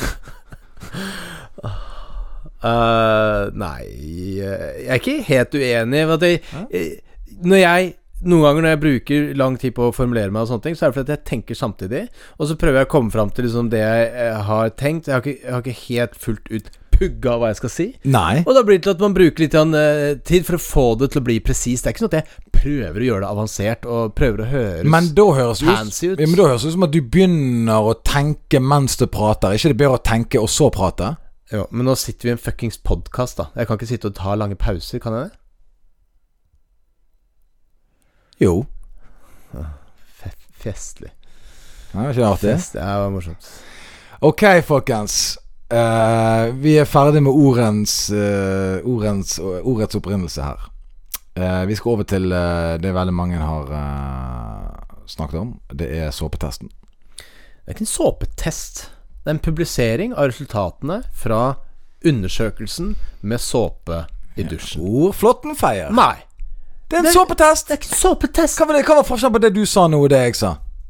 Uh, nei, jeg er ikke helt uenig. Jeg, når jeg Noen ganger når jeg bruker lang tid på å formulere meg og sånne ting, så er det fordi jeg tenker samtidig, og så prøver jeg å komme frem til liksom det jeg har tenkt. Jeg har ikke, jeg har ikke helt fullt ut pugga hva jeg skal si. Nei. Og da blir det til at man bruker litt uh, tid for å få det til å bli presis. Det er ikke sånn at jeg prøver å gjøre det avansert og prøver å høres men da høres fancy ut. Ja, men da høres det ut som at du begynner å tenke mens du prater. Ikke det bedre å tenke og så prate? Jo, men nå sitter vi i en fuckings podcast da. Jeg kan ikke sitte og ta lange pauser, kan jeg det? Jo. F Festlig. Ja, ikke rart det. Fest, ja, det var morsomt. Ok, folkens. Uh, vi er ferdig med ordens, uh, ordens uh, ordets opprinnelse her. Uh, vi skal over til uh, det veldig mange har uh, snakket om. Det er såpetesten. Det er ikke en såpetest. Det er en publisering av resultatene fra undersøkelsen med såpe i dusjen. Ordflottenfeier. Nei. Det er en det, såpetest. Det er ikke en såpetest. Hva var, det, hva var forskjellen på det du sa nå og det jeg sa?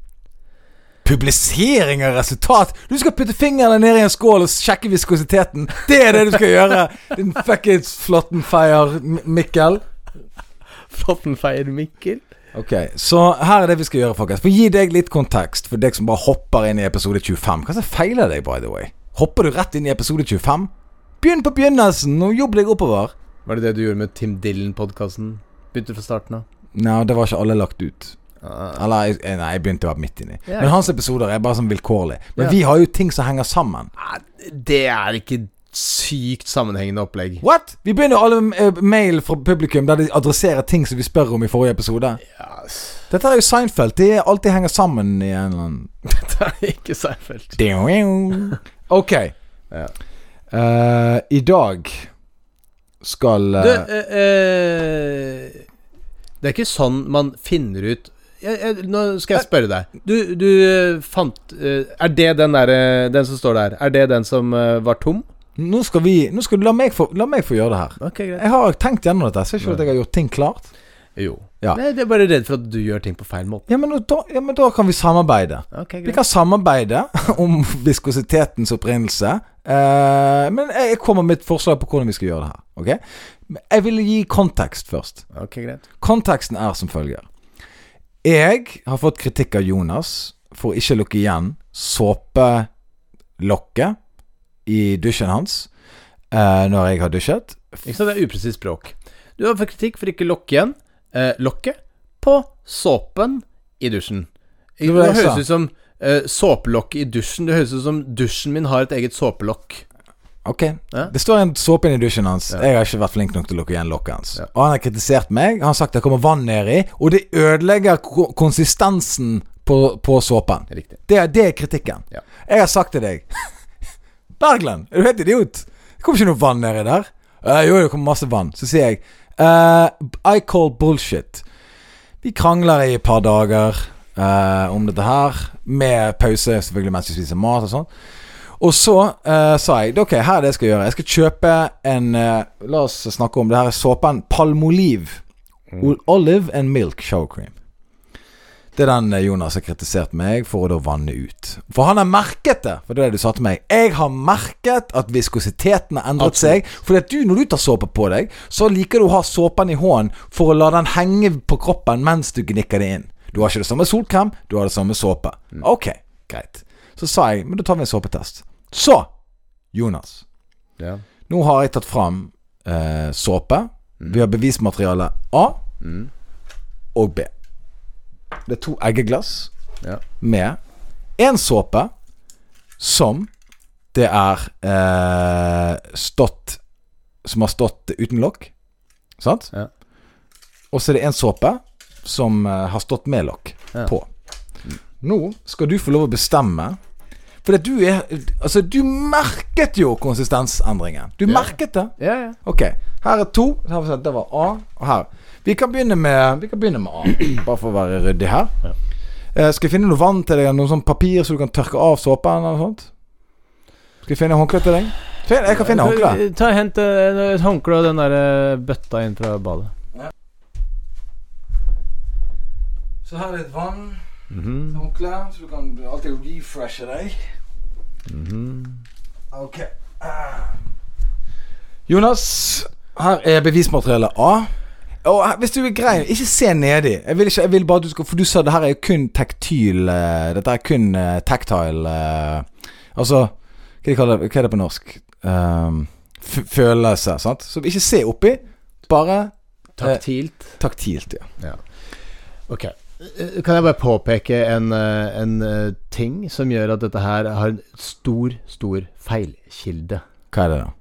Publisering av resultat. Du skal putte fingrene ned i en skål og sjekke viskositeten. Det er det du skal gjøre. Din fucking flottenfeier, Mikkel. Flottenfeier, Mikkel. Ok, så her er det vi skal gjøre, folkens. For å gi deg litt kontekst, for deg som bare hopper inn i episode tjuefem. Hva er det som feiler deg, by the way? Hopper du rett inn i episode tjuefem? Begynn på begynnelsen, og jobb deg oppover. Var det det du gjorde med Tim Dillon-podcasten? Begynte du fra starten av? Nei, det var ikke alle lagt ut. Ah. Eller, nei, jeg begynte å være midt inni. Ja. Men hans episoder er bare sånn vilkårlig. Men ja. vi har jo ting som henger sammen. Det er ikke sykt sammenhengende opplegg. What? Vi begynner alle uh, mail fra publikum der de adresserer ting som vi spør om i forrige episode. Yes. Dette er jo Seinfeld. De alltid henger sammen i en eller annen. Dette er ikke Seinfeld. Ok. Ja. Uh, I dag skal uh, Du, uh, uh, det er ikke sånn man finner ut jeg, jeg, Nå skal jeg spørre deg. Du, du uh, fant uh, Er det den der uh, den som står der? Er det den som uh, var tom? Nå skal vi Nå skal du la meg få, la meg få gjøre det her. Ok, greit. Jeg har tenkt gjennom dette. Ser ikke at jeg har gjort ting klart. Jo. Ja. Nei, jeg er bare redd for at du gjør ting på feil måte. Ja, men da, ja, men da kan vi samarbeide. Okay, vi kan samarbeide om viskositetens opprinnelse. Uh, men jeg kommer med et forslag på hvordan vi skal gjøre det her. Ok? Jeg vil gi kontekst først. Ok, greit. Konteksten er som følger. Jeg har fått kritikk av Jonas for ikke å lukke igjen såpelokket i dusjen hans uh, når jeg har dusjet. Ikke sant, det er upresis språk. Du har fått kritikk for ikke å lukke igjen uh, lokket på såpen i dusjen. Det, det høres ut som uh, såpelokk i dusjen. Det høres ut som dusjen min har et eget såpelokk. Ok, ja? Det står en såpe inn i dusjen hans. Ja. Jeg har ikke vært flink nok til å lukke igjen lokket hans. Ja. Og han har kritisert meg. Han har sagt det kommer vann ned i, og det ødelegger ko- konsistensen på, på såpen. Riktig. Det, det er kritikken. Ja. Jeg har sagt til deg Bergland, er du helt idiot? Det kommer ikke noe vann ned i der. Uh, jo, det kommer masse vann. Så sier jeg uh, I call bullshit. Vi krangler i et par dager uh, om dette her, med pause selvfølgelig mens vi spiser mat og sånn. Og så uh, sa jeg ok, her er det jeg skal gjøre. Jeg skal kjøpe en uh, la oss snakke om det her såpen Palmolive mm. Olive and Milk Shower Cream. Det er den uh, Jonas har kritisert meg for å da vanne ut. For han har merket det. For det er det du sa til meg. Jeg har merket at viskositeten har endret Absolutt. seg. For at du, når du tar såpe på deg, så liker du å ha såpen i hånden for å la den henge på kroppen mens du gnikker det inn. Du har ikke det samme solkrem, du har det samme såpe. mm. Ok, greit. Så sa jeg, men da tar vi en såpetest. Så, Jonas. Ja. Nå har jeg tatt fram eh, såpe Mm. Vi har bevismateriale A mm. og B. Det er to eggeglass ja. med en såpe som det er eh, stått som har stått uten lokk. Sant? Ja. Og så er det en såpe som uh, har stått med lokk ja. på. Nå skal du få lov å bestemme. For at du er Altså, du merket jo konsistensendringen. Du ja. merket det? Ja, ja. Ok, her er to. Her har vi sett, det var A, og her. Vi kan begynne med Vi kan begynne med A. Bare for å være ryddig her. Ja. Uh, skal jeg finne noe vann til deg? Noe sånn papir så du kan tørke av såpen eller noe sånt? Skal jeg finne håndkle til deg? Jeg kan finne håndkle. Ta Hent et håndkle og den der bøtta inn fra badet. Ja. Så her er litt vann. Mm-hmm. Håndkle, så du kan alltid refreshe deg. Mm-hmm. Ok. Uh. Jonas, her er bevismateriale A. Og hvis du er grei, ikke se nedi. Jeg vil, ikke, jeg vil bare at du skal, for du sa det her er jo kun taktyl. Uh, dette er kun uh, tactile. Uh, altså, hva, de kaller, hva er det på norsk? Um, følelse, sant? Så ikke se oppi, bare taktilt. Eh, taktilt, ja. ja. Ok. Kan jeg bare påpeke en, en ting som gjør at dette her har en stor, stor feilkilde? Hva er det da?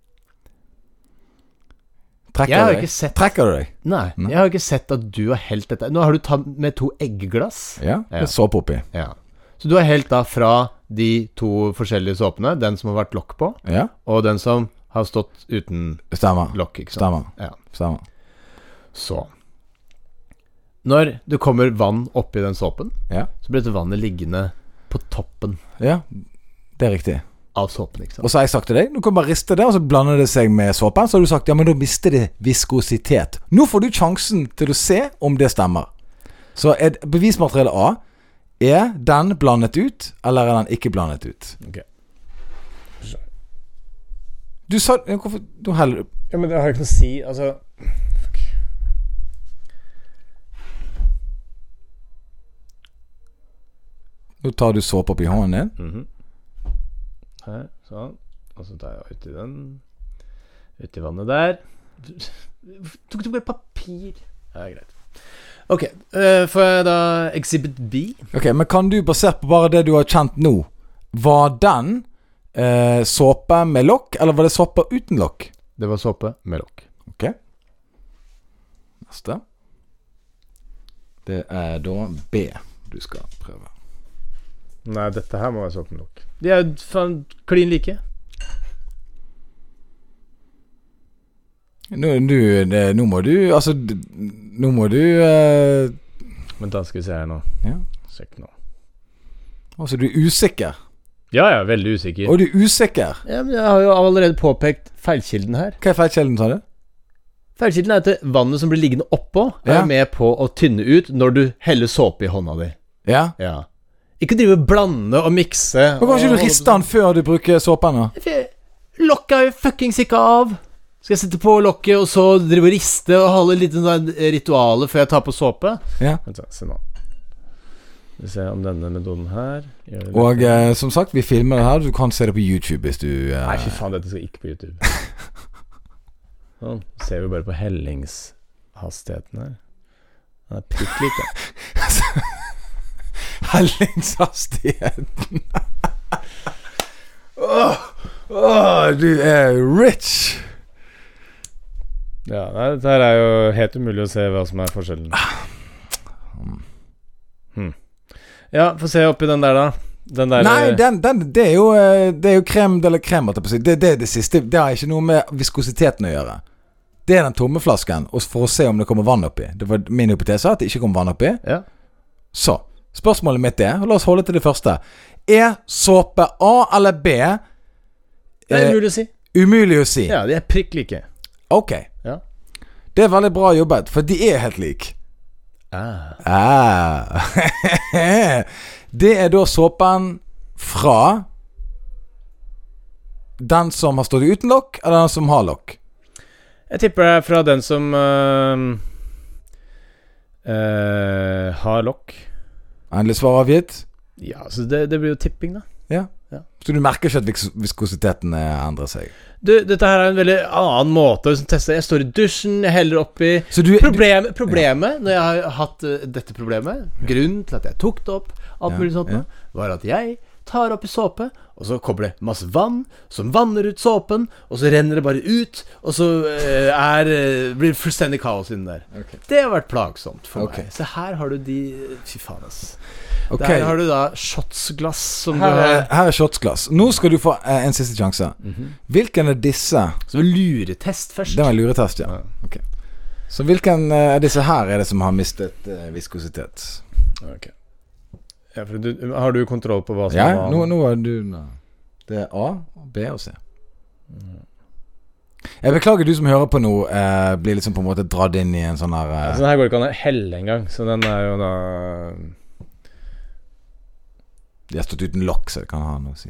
Trekker jeg har du deg? Ikke sett, Trekker du deg? Nei, nei, jeg har ikke sett at du har helt dette. Nå har du tatt med to eggeglass. Ja, det er såpe oppi. Ja. Så du har helt da fra de to forskjellige såpene, den som har vært lokk på, ja. og den som har stått uten Stemmer. lokk, ikke sant? Stemmer. Ja. Stemmer. Så når det kommer vann oppi den såpen, ja. så blir dette vannet liggende på toppen. Ja, det er riktig. Av såpen, ikke sant? Og så har jeg sagt til deg, nå kan du bare riste det, og så blander det seg med såpen. Så har du sagt, ja, men da mister det viskositet. Nå får du sjansen til å se om det stemmer. Så er bevismateriale A, er den blandet ut, eller er den ikke blandet ut? Ok. Du sa, hvorfor, du heller du? Ja, men det har ikke noe å si, altså... Fuck. Nå tar du såpe opp i hånden din. Mhm. Her, sånn. Og så tar jeg uti den. Uti vannet der. Tok du bare papir? Ja, greit. Ok, uh, får jeg da Exhibit B? Ok, men kan du, basert på bare det du har kjent nå, var den uh, såpe med lokk, eller var det såpe uten lokk? Det var såpe med lokk. Ok. Neste. Det er da B du skal prøve. Nei, dette her må være såpe med lokk. De er jo faen klin like. Nå, du, det, nå må du Altså, nå må du uh... Men da skal vi se her nå. Ja. Sjekk nå. Altså, du er usikker. Ja, ja, veldig usikker. Og du er usikker. Ja, men jeg har jo allerede påpekt feilkilden her. Hva er feilkilden, sa du? Feilkilden er at det vannet som blir liggende oppå, er Ja. med på å tynne ut når du heller såpe i hånda di. Ja. Ja. Ikke drive og blande og mikse. Hvorfor kan ikke du riste den før du bruker såpen da? Lokket er jo fuckings ikke av. Skal jeg sette på lokket og så drive og riste og holde litt sånn ritualer før jeg tar på såpe? Ja. Vent da, se nå. Vi ser om denne metoden her gjør det Og eh, som sagt, vi filmer det her. Du kan se det på YouTube hvis du eh... Nei, fy faen, dette skal ikke på YouTube. Sånn, ser vi bare på hellingshastigheten her. Den er prikk like. Hellingshastigheten. Åh, åh, du er rich. Ja, nei, dette her er jo helt umulig å se hva som er forskjellen. hmm. Ja, få se oppi den der da. Den der, Nei, den, den, det er jo Det er jo krem eller krem, det, det er det siste. Det har ikke noe med viskositeten å gjøre. Det er den tomme flasken, og for å se om det kommer vann oppi. Det var min hypotese at det ikke kommer vann oppi. Ja. Så, spørsmålet mitt er, og la oss holde til det første. Er såpe A eller B eh, Det er umulig å si. Umulig å si. Ja, de er prikk like. Ok. Ja. Det er veldig bra jobbet, for de er helt like. Ah. Ah. Det er da såpen fra den som har stått uten lokk, eller den som har lokk? Jeg tipper det er fra den som uh, uh, har lokk. Endelig svar avgitt? Ja, så det, det blir jo tipping da. Ja. Ja. Så du merker ikke at vis- viskositeten endrer seg? Du, dette her er en veldig annen måte å teste. Jeg står i dusjen, jeg heller oppi Så du, Problem, du, Problemet, når jeg har hatt uh, dette problemet, grunnen til at jeg tok det opp, alt Ja, mulig sånt, ja. var at jeg tar opp i såpe, og så kommer det masse vann som vanner ut såpen, og så renner det bare ut, og så uh, er, uh, blir det fullstendig kaos innen der. Ok. Det har vært plagsomt for Ok. meg. Så her har du de Fy faen, ass. Ok. Der har du da shotsglass som Her du er, har her er shotsglass. Nå skal du få eh, en siste sjanse. Hvilken av disse Som en luretest først. Det var en luretest, ja. Ok. Så hvilken eh, av disse her er det som har mistet eh, viskositet? Ok. Ja, for du, har du kontroll på hva som Ja, er nå, nå er du nå. Det er A, B og C. Jeg beklager du som hører på nå, eh, blir liksom på en måte dratt inn i en sånn her eh, Så den her går ikke an å helle engang. Så den er jo da De har stått uten lokk, så det kan ha noe å si.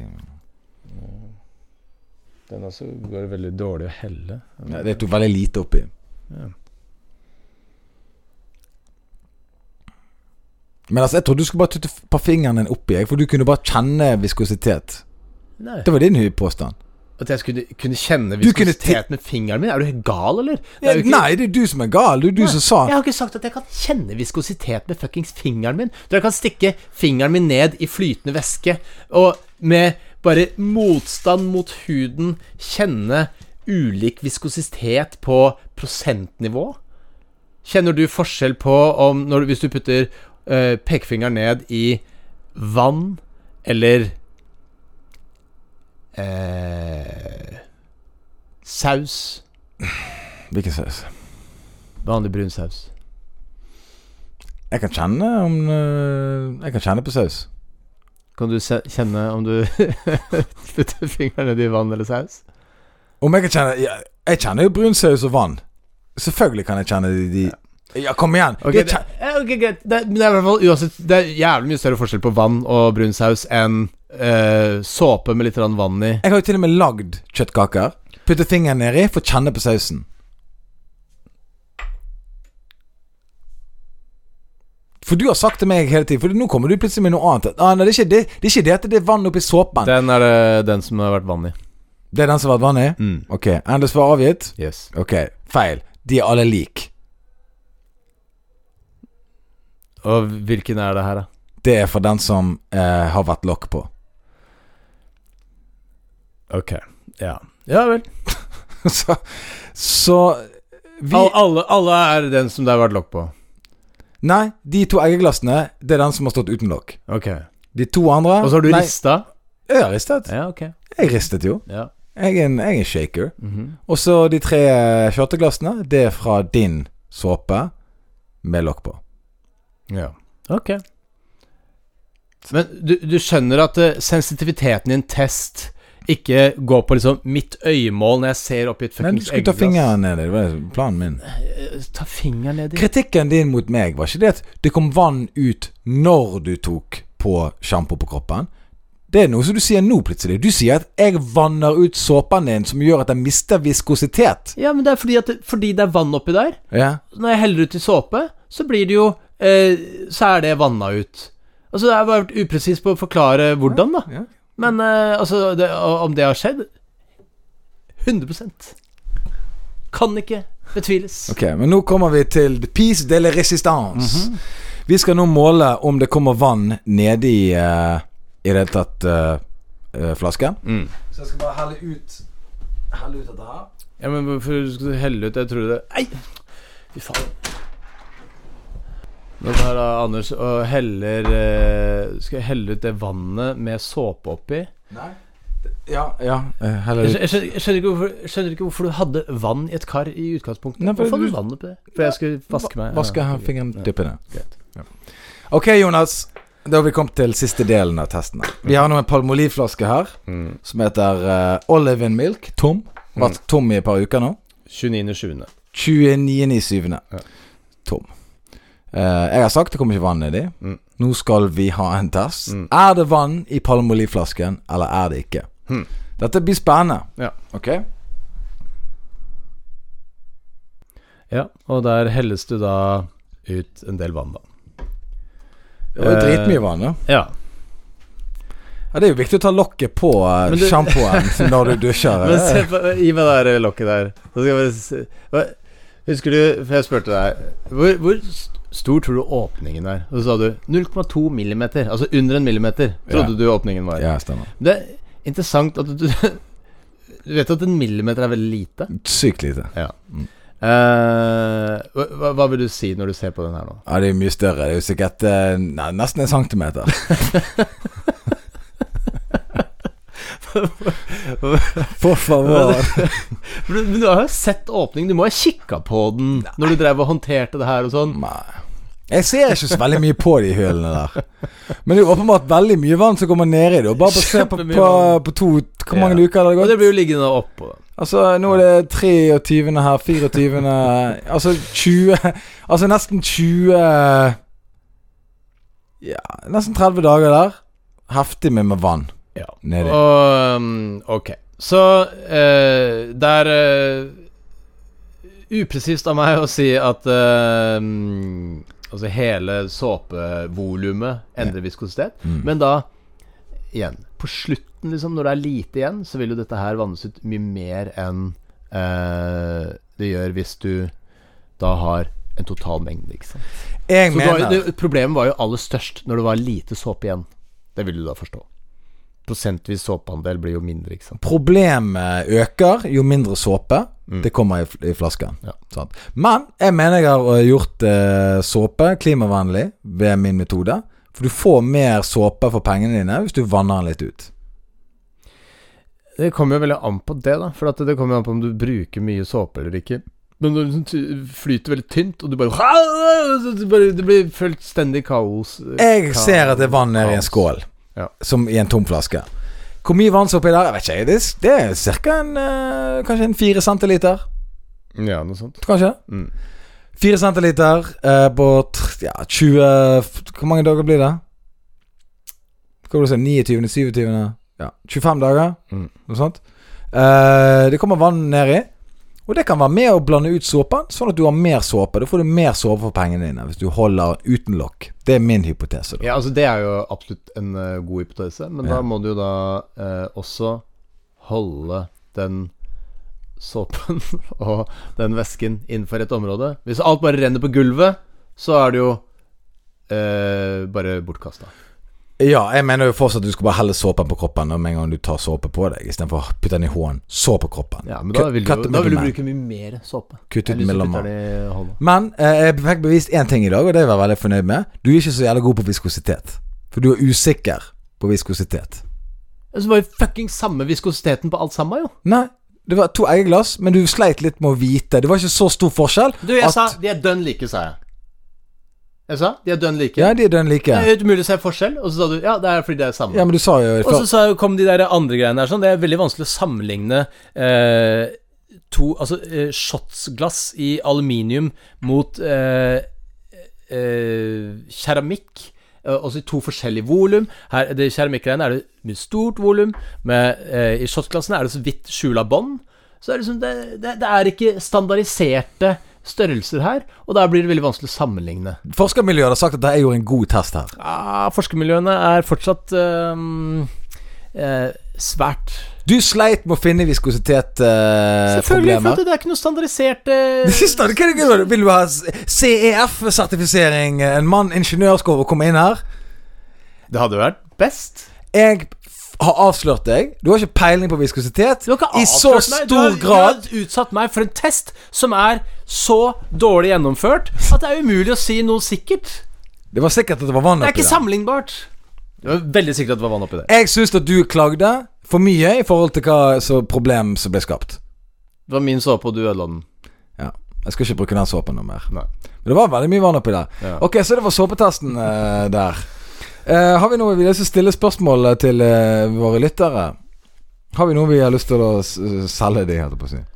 Den også går veldig dårlig å helle. Ja, det tok veldig lite oppi. Ja. Men altså, jeg trodde du skulle bare tutte på fingeren din oppi, jeg, for du kunne bare kjenne viskositet. Nei. Det var din påstand. At jeg skulle kunne kjenne Du kunne viskositet med fingeren min? Er du helt gal, eller? Det Ja, er jo ikke- nei, det er du som er gal. Det er du Nei, som sa Jeg har ikke sagt at jeg kan kjenne viskositet med fuckings fingeren min. Dere kan stikke fingeren min ned i flytende væske og med bare motstand mot huden kjenne ulik viskositet på prosentnivå. Kjenner du forskjell på om når, hvis du putter uh, pekefingeren ned i vann eller uh, saus? Hvilken saus? Vanlig brun saus. Jeg kan kjenne om øh, Jeg kan kjenne på saus. Kan du se, kjenne om du putter fingeren ned i vann eller saus? Om jeg kan kjenne ja, Jeg kjenner jo brun saus og vann. Selvfølgelig kan jeg kjenne de, de Ja, kom igjen. Ok, De det, kjen- ja, ok, greit. Det, men det er i hvert fall uansett Det er jævlig mye større forskjell på vann og brun saus enn eh, såpe med litt grann vann i. jeg har jo til og med lagd kjøttkaker. Putte fingeren nedi, få kjenne på sausen. For du har sagt til meg hele tiden, for nå kommer du plutselig med noe annet. Ah, nei, det, er ikke det, det er ikke det at det er vann oppi såpen. Den er det den som har vært vann i. Det er den som har vært vann i? Mm. Ok, endelig svar avgitt? Yes. Ok, feil. De er alle lik. Og hvilken er det her, da? Det er for den som eh, har vært lokk på. Ok, ja. Ja vel. så, så vi All, alle, alle er den som det har vært lokk på. Nei, de to eggeglassene, det er den som har stått uten lokk. Ok. De to andre Og så har du nei, rista? Jeg har ristet. Ja, ok. Jeg ristet jo. Ja. Jeg er en, jeg er en shaker. Mhm. Og så de tre shotteglassene, det er fra din såpe med lokk på. Ja. Ok. Men du, du skjønner at uh, sensitiviteten i en test ikke går på liksom mitt øyemål når jeg ser opp i et Nei, du fuckings skulle ta eggeglass. fingeren ned. Det var planen min. Eh, Ta fingeren ned i Kritikken din mot meg var ikke det at det kom vann ut når du tok på shampoo på kroppen. Det er noe som du sier nå plutselig. Du sier at jeg vanner ut såpen din som gjør at den mister viskositet. Ja, men det er fordi, at det, fordi det er vann oppi der. Ja. Når jeg heller ut i såpe, så blir det jo eh, Så er det vanna ut. Altså, det er bare vært upresis på å forklare hvordan, da. Ja. Men eh, altså, det, om det har skjedd hundre prosent. Kan ikke betviles. Ok, men nå kommer vi til the piece de la resistance. Mhm. Vi skal nå måle om det kommer vann nedi uh, i det hele tatt uh, uh, flasken. Mm. Så jeg skal bare helle ut Helle ut dette her. Ja, men hvorfor skal du helle ut? Jeg tror det Ei! Fy faen. Nå tar da Anders og heller eh, Skal jeg helle ut det vannet med såpe oppi? Nei. Ja, ja. Uh, helle Jeg, ut. skjø- jeg, skjønner, jeg, skjønner ikke hvorfor, jeg skjønner ikke hvorfor du hadde vann i et kar i utgangspunktet. Nei, for Hvorfor hadde du- du vann oppi det? For jeg skulle vaske meg. Vaske Ja, her ok. fingeren, Ja, dyppe ned. greit. Ok, Jonas. Da har vi kommet til siste delen av testen. Vi har nå en palmolivflaske her Mm. som heter uh, Olive and Milk. Tom. Vært tom i et par uker nå. tjueniende sjuende tjueniende syvende Ja. Tom. Eh, jeg har sagt det kommer ikke vann i de. Mm. Nå skal vi ha en test. Mm. Er det vann i palmolivflasken, eller er det ikke? Mm. Dette blir spennende. Ja. Ok? Ja, og der helles du da ut en del vann, da. Det var jo Eh, dritmye vann, da. Ja. Ja, det er jo viktig å ta lokket på uh, du... shampooen når du dusjer. Men se på, gi meg det der lokket der. Så skal jeg se. Hva, husker du, for jeg spurte deg, hvor, hvor stor tror du åpningen er? Og så sa du null komma to millimeter, altså under en millimeter, trodde ja. du åpningen var. Ja, stemmer. Det er interessant at du, du vet at en millimeter er veldig lite? Sykt lite. Ja. Mm. Uh, hva, hva vil du si når du ser på den her nå? Ja, det er mye større. Det er jo sikkert uh, nei, nesten en centimeter. For favor. Men du har jo sett åpningen. Du må ha kikket på den nei. Når du drev og håndterte det her og sånn. Nei. Jeg ser ikke så veldig mye på de hullene der. Men det er jo åpenbart veldig mye vann som kommer ned i det. Og bare på, se på, på, på to, hvor mange ja. uker har det gått? Og det blir jo liggende oppå. Altså, nå er det treogtyvende her, fireogtyvende Altså tjue Altså nesten tjue Ja, nesten tretti dager der. Heftig med, med vann. Ja. Nedi. Og, um, ok. Så uh, det er uh, upresist av meg å si at uh, um, altså hele såpevolumet endrer ja. viskositet. Mm. Men da, igjen, på slutten liksom, når det er lite igjen, så vil jo dette her vannes ut mye mer enn uh, det gjør hvis du da har en total mengde, ikke sant? Jeg så mener da, det, problemet var jo aller størst når det var lite såpe igjen. Det vil du da forstå. Prosentvis såpeandel blir jo mindre, ikke sant? Problemet øker jo mindre såpe mm. det kommer i, i flasken. Ja. Sant? Men jeg mener jeg har gjort eh, såpe klimavennlig ved min metode. For du får mer såpe for pengene dine hvis du vanner den litt ut. Det kommer jo veldig an på det da. For at det kommer jo an på om du bruker mye såpe eller ikke. Men når det flyter veldig tynt, og du bare det blir fullstendig kaos. Jeg ser at det er vann ned i en skål. Ja. Som i en tom flaske. Hvor mye vann så oppi der? Jeg vet ikke, det, det er cirka en uh, kanskje en fire centiliter. Ja, noe sånt. Kanskje? Mm. fire centiliter uh, på ja, tjue hvor mange dager blir det? Hva vil du si? niogtyvende, syvogtyvende ja, tjuefem dager? Mm. Noe sånt. Uh, det kommer vann ned i. Og det kan være med å blande ut såpen, sånn at du har mer såpe. Da får du mer såpe for pengene dine hvis du holder uten lokk. Det er min hypotese da. Ja, altså det er jo absolutt en uh, god hypotese. Men ja. da må du jo da uh, også holde den såpen og den væsken innenfor et område. Hvis alt bare renner på gulvet, så er det jo uh, bare bortkastet. Ja, jeg mener jo fortsatt at du skal bare helle såpen på kroppen med en gang du tar såpe på deg, i stedet for å putte den i hånden, så på kroppen. Ja, men da vil du, da vil du bruke mye mer såpe. Kutt ut mellom. Men eh, jeg fikk bevist en ting i dag, og det var jeg veldig fornøyd med. Du er ikke så jævlig god på viskositet. For du er usikker på viskositet. Det var jo fucking samme viskositeten på alt sammen, jo. Nei, det var to eggeglass, men du sleit litt med å vite. Det var ikke så stor forskjell. Du, jeg at... sa, de er dønn like, sa jeg. Jeg sa, de er dønn like. Ja, de er dønn like. Det er umulig å se forskjell. Og så sa du, ja, det er fordi det er samme. Ja, men du sa jo Og så sa, kom de der andre greiene der sånn. Det er veldig vanskelig å sammenligne eh, to, altså eh, shotsglass i aluminium mot eh, eh, keramikk. Eh, også i to forskjellige volum. Her, det keramikkgreiene er det med stort volum. Med, eh, I shotsglassene er det så vidt skjula bånd. Så er det, liksom, det, det, det er ikke standardiserte størrelser her, og da blir det veldig vanskelig å sammenligne. Forskermiljøet har sagt at jeg gjorde en god test her. Ja, forskermiljøene er fortsatt um, eh, svært. Du sleit med å finne viskositet-problemer. Uh, Selvfølgelig, for det er ikke noe standardisert uh, Vil du ha C E F-sertifisering? En mann ingeniør skal komme inn her? Det hadde vært best. Jeg har avslørt deg. Du har ikke peiling på viskositet i så stor grad. Du har utsatt meg for en test som er så dårlig gjennomført at det er umulig å si noe sikkert. Det var sikkert at det var vann oppi det. Det er ikke sammenlignbart. Det var veldig sikkert at det var vann oppi det. Jeg synes at du klagde for mye i forhold til hva så problem som ble skapt. Det var min såpe, og du ødela den. Ja, jeg skal ikke bruke den såpen noe mer. Nei. Men det var veldig mye vann oppi der. Ja. Ok, så det var såpetesten uh, der. Uh, har vi noe vi vil stille spørsmål til uh, våre lyttere? Har vi noe vi har lyst til å s- selge de, heter på å si?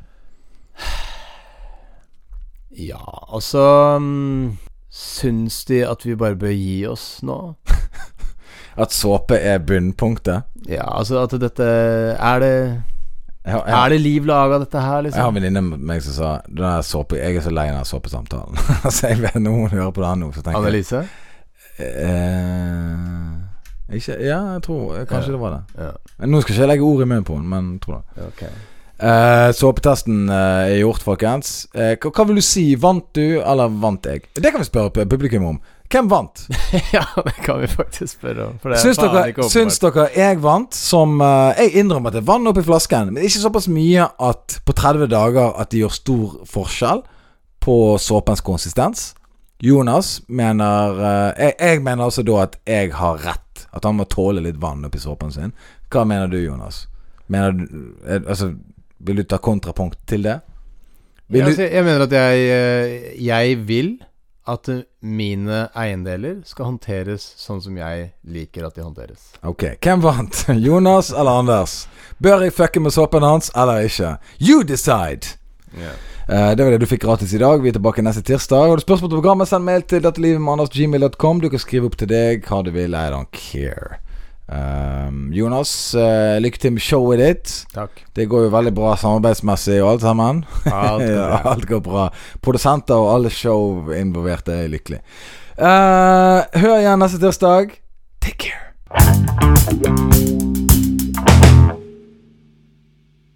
Ja, altså um, syns de at vi bare bør gi oss nå? At såpe er bunnpunktet? Ja, altså at dette Er det jeg har, jeg, Er det liv laga dette her, liksom? Jeg har en venninne med meg som sa den der såpe, jeg er så lei av den såpesamtalen. Altså jeg vet når hun hører på det nå, så tenker Annelise? jeg Uh, Ikke, ja, jeg tror kanskje ja. det var det. Ja. Nå skal ikke jeg legge ord i munnen på den, men jeg tror det. Ok. Uh, såpetesten uh, er gjort, folkens. Uh, hva, hva vil du si? Vant du, eller vant jeg? Det kan vi spørre publikum om. Hvem vant? Ja, det kan vi faktisk spørre om. For det er syns, faen dere, ikke syns dere jeg vant? Som uh, jeg innrømmer at jeg vann opp i flasken, men ikke såpass mye at på tretti dager at det gjør stor forskjell på såpens konsistens. Jonas mener uh, jeg, jeg mener altså da at jeg har rett. At han må tåle litt vann oppi såpen sin. Hva mener du, Jonas? Mener du, uh, altså vil du ta kontrapunkt til det? Ja, altså, jeg mener at jeg, jeg vil at mine eiendeler skal håndteres sånn som jeg liker at de håndteres. Ok, hvem vant? Jonas eller Anders? Bør jeg fucke med såpen hans eller ikke? You decide! Yeah. Uh, det var det du fikk gratis i dag. Vi er tilbake neste tirsdag. Har du spørsmål til programmet, send mail til dattelivet med anders gmail dot com. Du kan skrive opp til deg hva du vil. I don't care. Um, Jonas, uh, lykke til med showet ditt. Takk. Det går jo veldig bra samarbeidsmessig og alt sammen. Alt går bra. Ja, alt går bra. Produsenter og alle show involverte er lykkelig. uh, Hør igjen neste tirsdag. Take care.